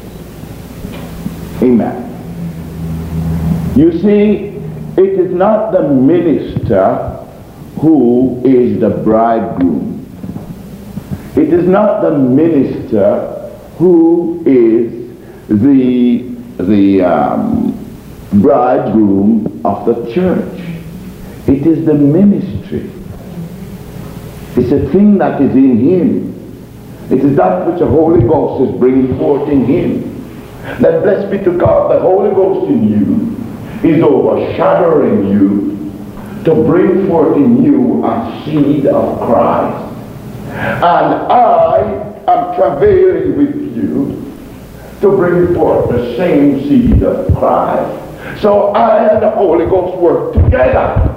Amen. You see, it is not the minister who is the bridegroom. It is not the minister who is the, the um, bridegroom of the church. It is the ministry. It's a thing that is in him. It is that which the Holy Ghost is bringing forth in him. That blessed be to God, the Holy Ghost in you is overshadowing you to bring forth in you a seed of Christ. And I am travailing with you to bring forth the same seed of Christ. So I and the Holy Ghost work together.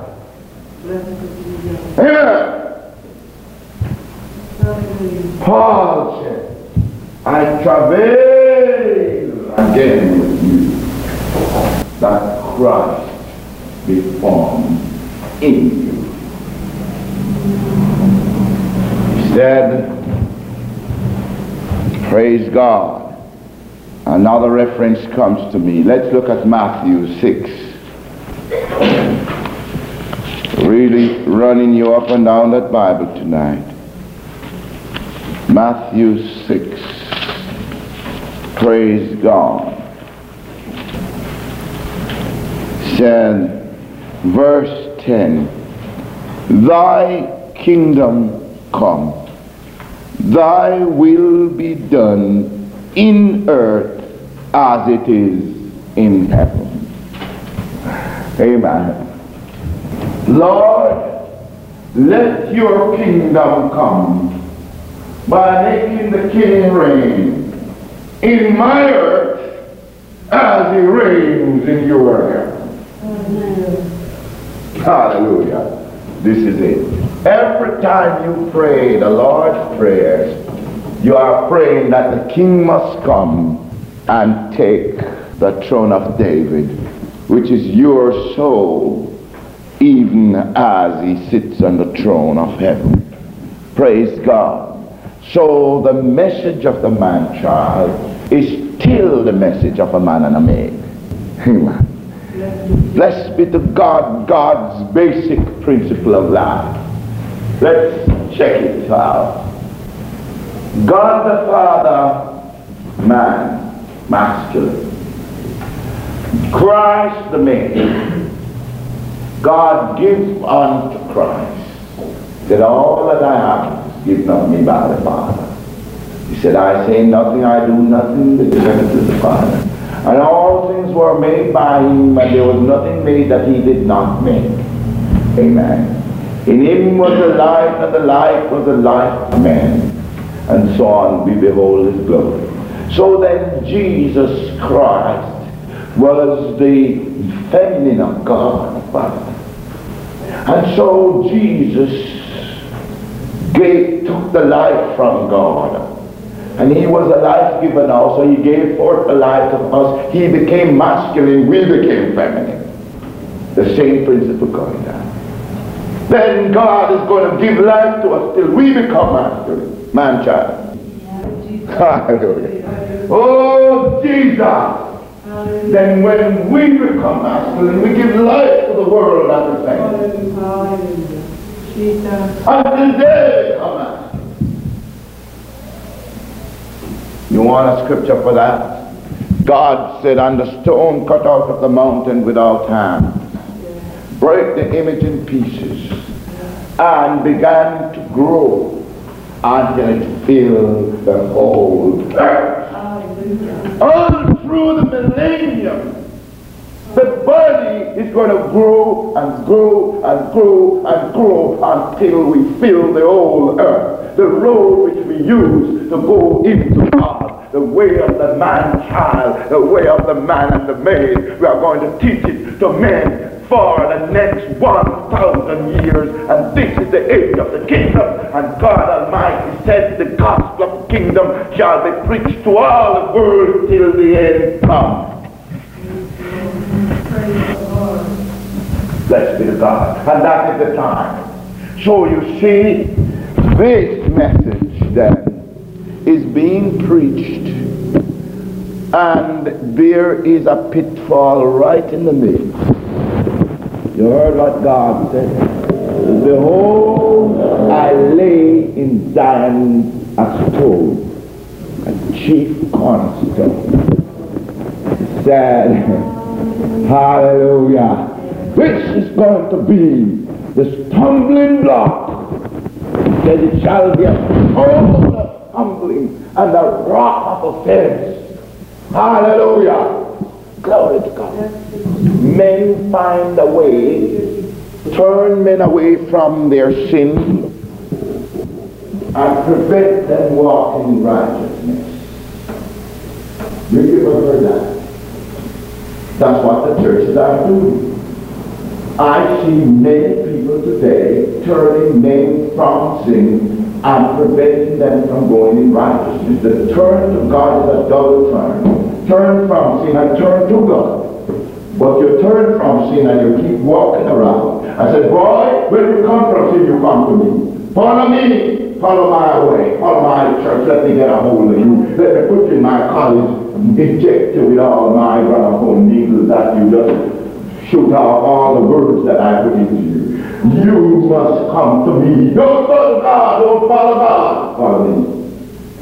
Amen. Paul said, I travail again with you, that Christ be formed in you. He said, praise God. Another reference comes to me. Let's look at Matthew six. Really running you up and down that Bible tonight. Matthew six. Praise God. Said, verse ten, Thy kingdom come, Thy will be done in earth as it is in heaven. Amen. Lord, let your kingdom come by making the king reign in my earth as he reigns in your earth. Hallelujah. This is it. Every time you pray the Lord's Prayer, you are praying that the King must come and take the throne of David, which is your soul, even as he sits on the throne of heaven. Praise God. So the message of the man-child is still the message of a man and a maid. Amen. Blessed be to God, God's basic principle of life. Let's check it out. God the Father, man, masculine. Christ the male. God gives unto Christ. Said, all that I have is given unto me by the Father. He said, I say nothing, I do nothing, but except to the Father. And all things were made by him, and there was nothing made that he did not make. Amen. In him was the life, and the life was the life of man. And so on, we behold his glory. So then Jesus Christ was the feminine of God the Father. And so Jesus gave, took the life from God. And he was a life giver now, so he gave forth the life of us. He became masculine, we became feminine. The same principle going on. Then God is going to give life to us till we become masculine, man-child. Hallelujah. Oh, Jesus. Then when we become masculine, we give life to the world at the same time. Until they become masculine. You want a scripture for that? God said, on the stone cut out of the mountain without hands, break the image in pieces, and began to grow until it filled the whole earth. All through the millennium, the body is going to grow and grow and grow and grow until we fill the whole earth. The road which we use to go into God, the way of the man-child, the way of the man and the maid, we are going to teach it to men for the next one thousand years. And this is the age of the kingdom. And God Almighty said the gospel of the kingdom shall be preached to all the world till the end comes. Blessed be to God. And that is the time. So you see, this message then is being preached, and there is a pitfall right in the middle. You heard what God said. Behold, I lay in Zion a stone, a chief cornerstone. Said, hallelujah. Which is going to be the stumbling block. That it shall be a stone of humbling and a rock of offense. Hallelujah. Glory to God. Men find a way, turn men away from their sin, and prevent them walking in righteousness. You ever heard that? That's what the churches are doing. I see many people today turning men from sin and preventing them from going in righteousness. The turn to God is a double turn. Turn from sin and turn to God. But you turn from sin and you keep walking around. I said, boy, when you come from sin, you come to me. Follow me. Follow my way. Follow my church. Let me get a hold of you. Let me put you in my college. Inject you with all my gramophone needles that you just shoot out all the words that I put into you. You must come to me. Don't follow God. Don't follow God. Follow me.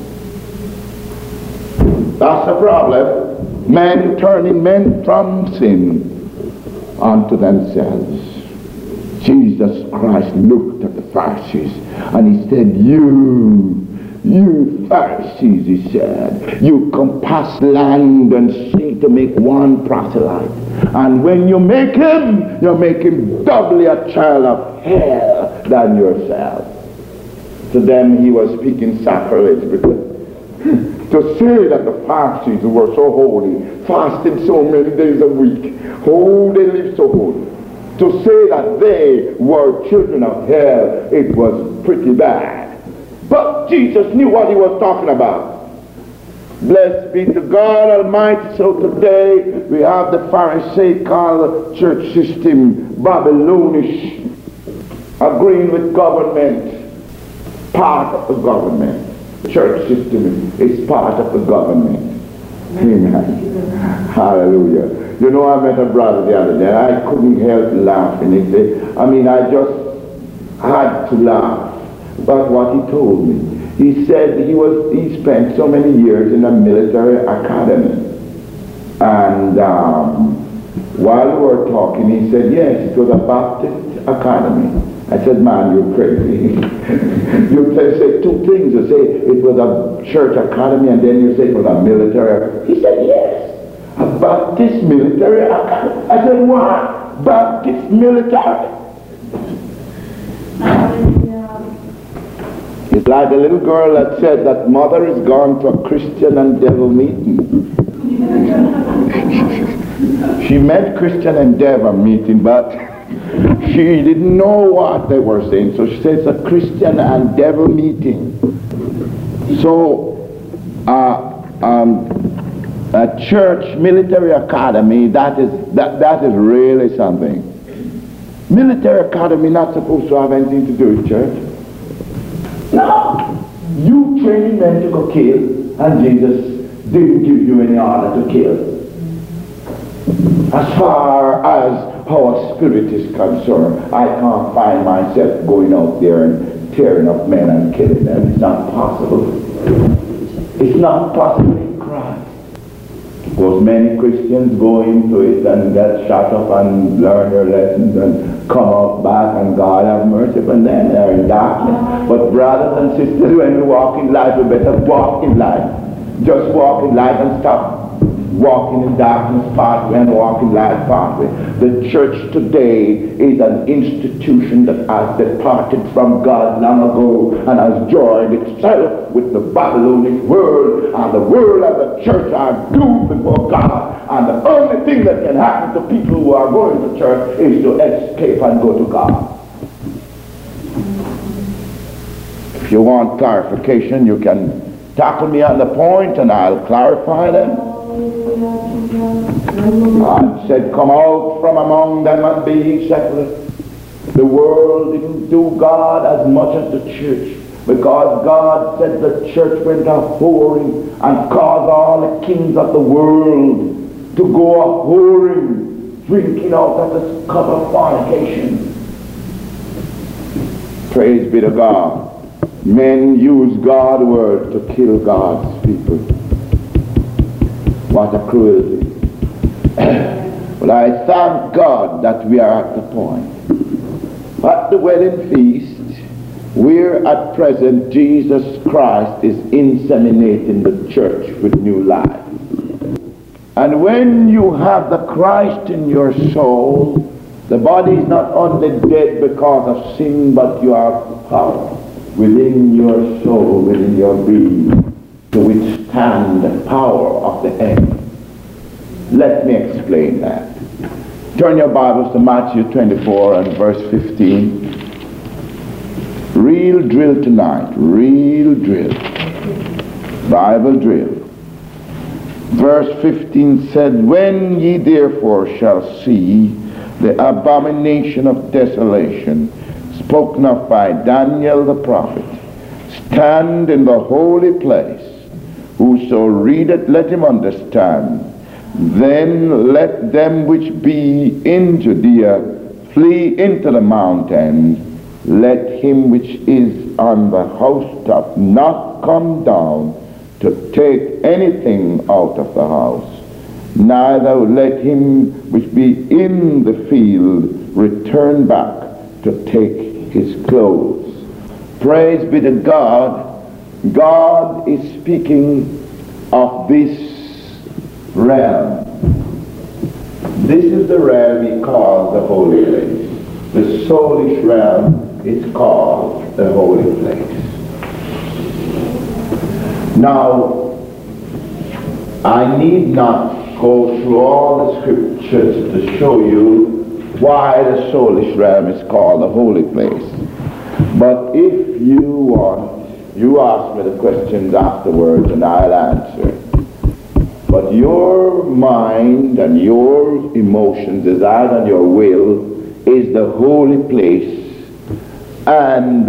That's the problem. Men turning men from sin unto themselves. Jesus Christ looked at the Pharisees and he said, you, you Pharisees, he said, you compass land and sea to make one proselyte. And when you make him, you make him doubly a child of hell than yourself. To them he was speaking sacrilege, because to say that the Pharisees were so holy, fasting so many days a week, oh, they live so holy. to say that they were children of hell, it was pretty bad. But Jesus knew what he was talking about. Blessed be to God Almighty. So today we have the Pharisaical church system, Babylonish, agreeing with government, part of the government. Church system is part of the government. Amen. Hallelujah. You know, I met a brother the other day. I couldn't help laughing. He said, I mean, I just had to laugh about what he told me. He said he was he spent so many years in a military academy. And um, while we were talking, he said, yes, it was a Baptist academy. I said, man, you're crazy. You say two things. You say it was a church academy, and then you say it was a military. He said, yes, a Baptist military academy. I said, what? Baptist military? It's like the little girl that said that mother is gone to a Christian and devil meeting. She meant Christian Endeavor meeting, but she didn't know what they were saying, so she said it's a Christian and devil meeting. So, uh, um, a church military academy, that is that that is really something. Military academy not supposed to have anything to do with church. No, you training men to go kill, and Jesus didn't give you any order to kill. As far as our spirit is concerned, I can't find myself going out there and tearing up men and killing them. It's not possible. It's not possible in Christ. Because many Christians go into it and get shot up and learn their lessons and come out back, and God have mercy upon them. They're in darkness. But brothers and sisters, when we walk in life, we better walk in life. Just walk in life and stop walking in darkness pathway and walking light pathway. The church today is an institution that has departed from God long ago and has joined itself with the Babylonian world, and the world and the church are doomed before God, and the only thing that can happen to people who are going to church is to escape and go to God. If you want clarification, you can tackle me on the point and I'll clarify them. God said, come out from among them and be ye separate. The world didn't do God as much as the church, because God said the church went a whoring and caused all the kings of the world to go a whoring, drinking out of the cup of fornication. Praise be to God. Men use God's word to kill God's people. What a cruelty. But I thank God that we are at the point. At the wedding feast, where at present Jesus Christ is inseminating the church with new life. And when you have the Christ in your soul, the body is not only dead because of sin, but you have power within your soul, within your being, to withstand the power of the enemy. Let me explain that. Turn your Bibles to Matthew twenty-four and verse fifteen. Real drill tonight. Real drill. Bible drill. Verse fifteen said, when ye therefore shall see the abomination of desolation spoken of by Daniel the prophet stand in the holy place, whoso readeth, let him understand. Then let them which be in Judea flee into the mountains. Let him which is on the housetop not come down to take anything out of the house. Neither let him which be in the field return back to take his clothes. Praise be to God. God is speaking of this realm. This is the realm he calls the holy place. The soulish realm is called the holy place. Now, I need not go through all the scriptures to show you why the soulish realm is called the holy place. But if you want, you ask me the questions afterwards and I'll answer. But your mind and your emotions, desire and your will is the holy place. And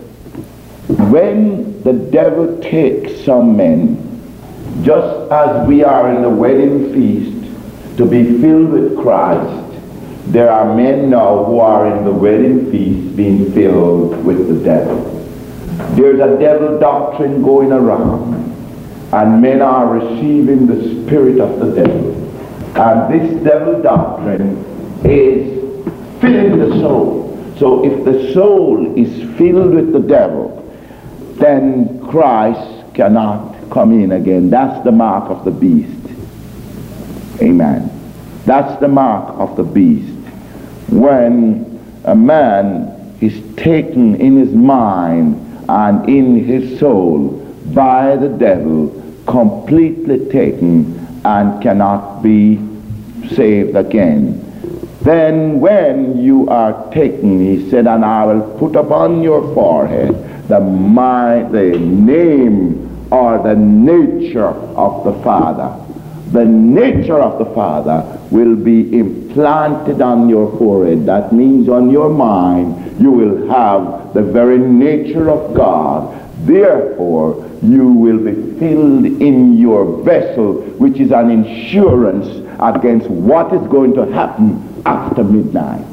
when the devil takes some men, just as we are in the wedding feast to be filled with Christ, there are men now who are in the wedding feast being filled with the devil. There's a devil doctrine going around, and men are receiving the spirit of the devil. And this devil doctrine is filling the soul. So if the soul is filled with the devil, then Christ cannot come in again. That's the mark of the beast. Amen. That's the mark of the beast. When a man is taken in his mind and in his soul by the devil, completely taken and cannot be saved again. Then when you are taken, he said, and I will put upon your forehead the, my, the name or the nature of the Father. The nature of the Father will be implanted on your forehead. That means on your mind you will have the very nature of God. Therefore, you will be filled in your vessel, which is an insurance against what is going to happen after midnight.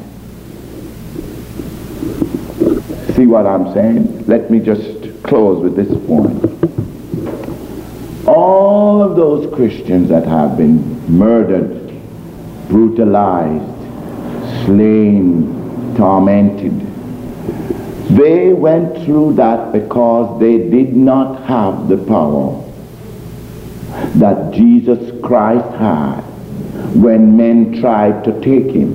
See what I'm saying? Let me just close with this point. All of those Christians that have been murdered, brutalized, slain, tormented, they went through that because they did not have the power that Jesus Christ had when men tried to take him.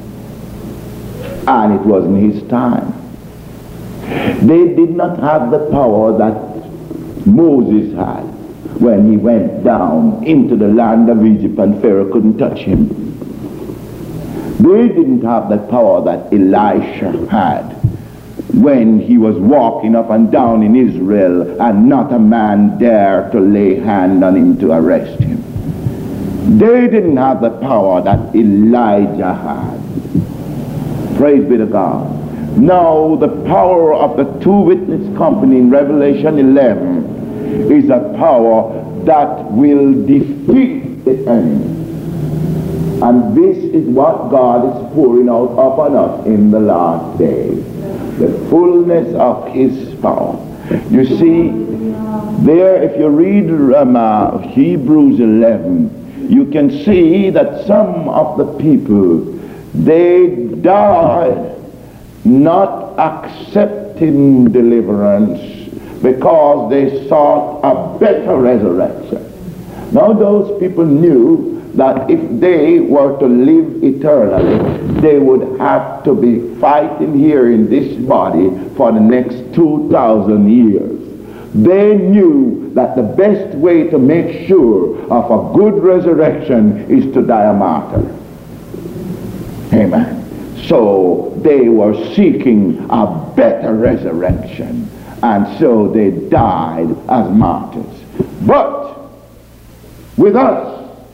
And it wasn't his time. They did not have the power that Moses had when he went down into the land of Egypt and Pharaoh couldn't touch him. They didn't have the power that Elisha had when he was walking up and down in Israel and not a man dared to lay hand on him to arrest him. They didn't have the power that Elijah had. Praise be to God. Now the power of the two witness company in Revelation eleven is a power that will defeat the enemy. And this is what God is pouring out upon us in the last days. The fullness of his power. You see, there if you read um, uh, Hebrews eleven, you can see that some of the people, they died not accepting deliverance because they sought a better resurrection. Now those people knew that if they were to live eternally, they would have to be fighting here in this body for the next two thousand years. They knew that the best way to make sure of a good resurrection is to die a martyr. Amen. So they were seeking a better resurrection, and so they died as martyrs. But with us,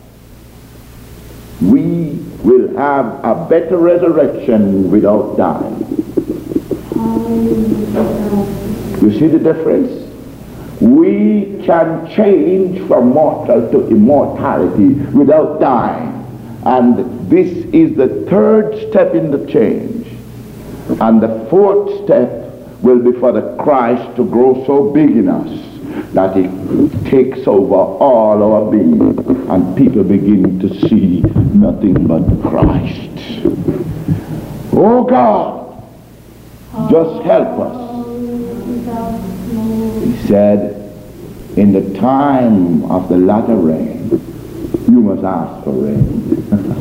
we will have a better resurrection without dying. You see the difference? We can change from mortal to immortality without dying. And this is the third step in the change. And the fourth step will be for the Christ to grow so big in us that it takes over all our being, and people begin to see nothing but Christ. Oh God, just help us. He said, in the time of the latter rain, you must ask for rain.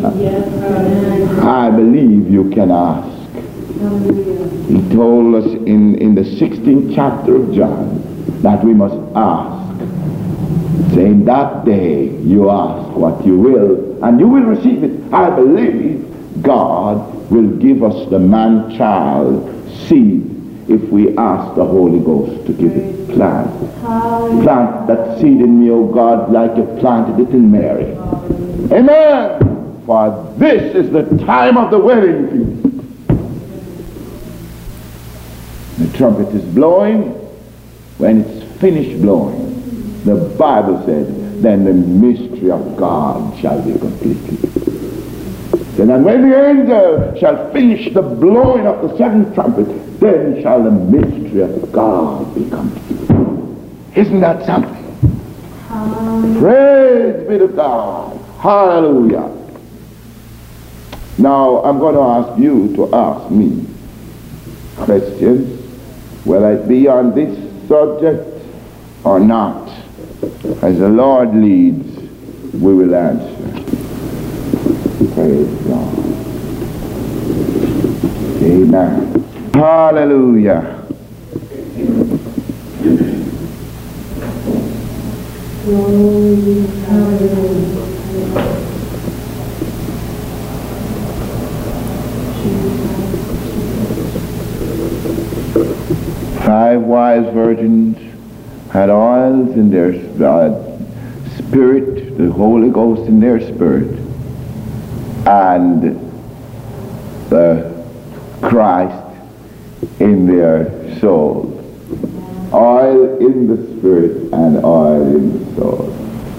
I believe you can ask. He told us in, in the sixteenth chapter of John that we must ask, saying that day you ask what you will and you will receive it. I believe God will give us the man-child seed if we ask the Holy Ghost to give it. Plant. Plant that seed in me, O God, like you planted it in Mary. Amen. For this is the time of the wedding feast. The trumpet is blowing. When it's finished blowing, the Bible says, then the mystery of God shall be completed. And when the angel shall finish the blowing of the seventh trumpet, then shall the mystery of God be completed. Isn't that something? Hallelujah. Praise be to God. Hallelujah. Now I'm going to ask you to ask me questions, whether it be on this subject or not. As the Lord leads, we will answer. Praise God. Amen. Hallelujah. Five wise virgins had oils in their uh, spirit, the Holy Ghost in their spirit, and the Christ in their soul. Oil in the spirit and oil in the soul.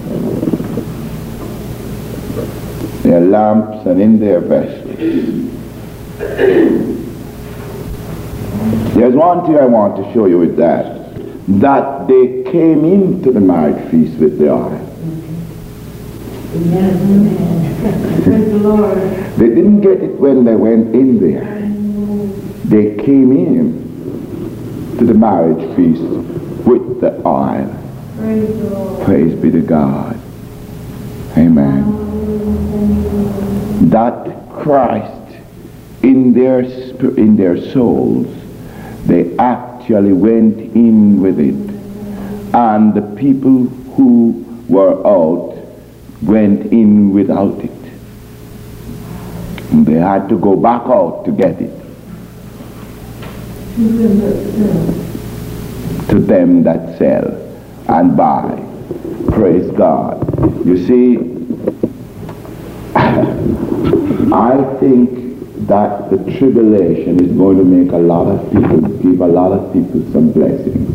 Their lamps and in their vessels. There's one thing I want to show you with that. That they came into the marriage feast with the oil. Praise the Lord. They didn't get it when they went in there. They came in to the marriage feast with the oil. Praise the Lord. Praise be to God. Amen. That Christ in their sp- in their souls, they actually went in with it, and the people who were out went in without it. And they had to go back out to get it. To them that sell and buy. Praise God. You see, I think that the tribulation is going to make a lot of people, give a lot of people some blessings.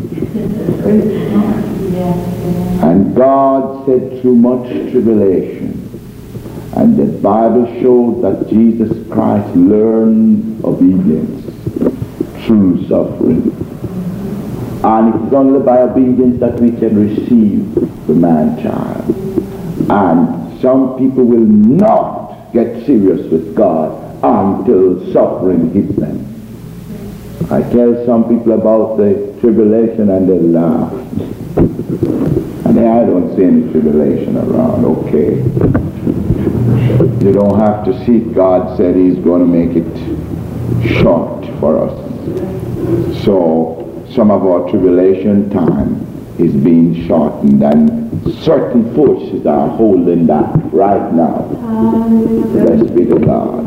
And God said through much tribulation, and the Bible showed that Jesus Christ learned obedience through suffering. And it is only by obedience that we can receive the man-child. And some people will not get serious with God until suffering hits them. I tell some people about the tribulation and they laugh. And I don't see any tribulation around. Okay. You don't have to see it. God said he's going to make it short for us. So some of our tribulation time is being shortened, and certain forces are holding that right now. Bless be to God.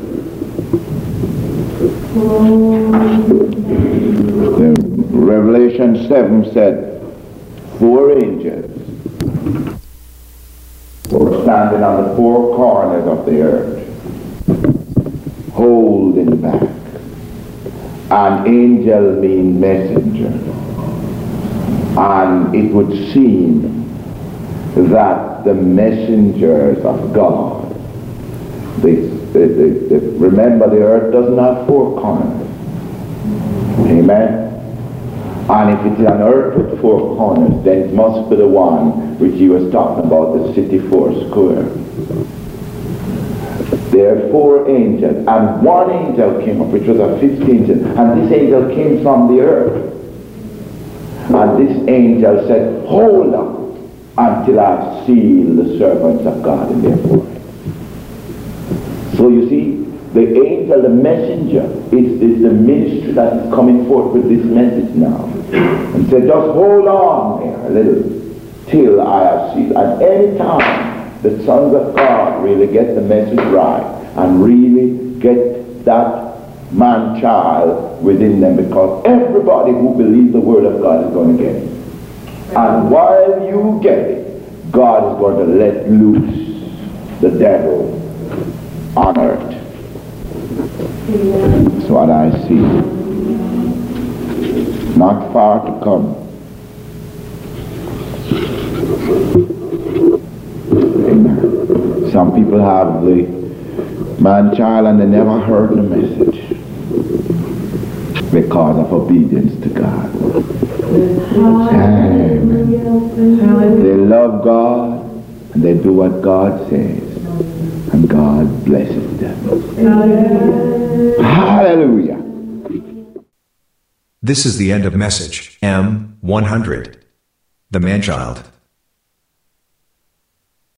The Revelation seven said four angels were standing on the four corners of the earth, holding back. An angel means messenger. And it would seem that the messengers of God, they, they, they, they, remember the earth doesn't have four corners. Amen? And if it's an earth with four corners, then it must be the one which he was talking about, the city four square. There are four angels, and one angel came up, which was a fifth angel, and this angel came from the earth. And this angel said, hold on until I seal the servants of God in their forehead. So you see, the angel, the messenger, is, is the ministry that is coming forth with this message now. And said, just hold on there a little till I have sealed. And any time the sons of God really get the message right and really get that man-child within them, because everybody who believes the word of God is going to get it. And while you get it, God is going to let loose the devil on earth. That's what I see. Not far to come. Amen. Some people have the man-child and they never heard the message because of obedience to God. Amen. They love God and they do what God says, and God blesses them. Hallelujah. This is the end of message M one hundred. The Man-Child.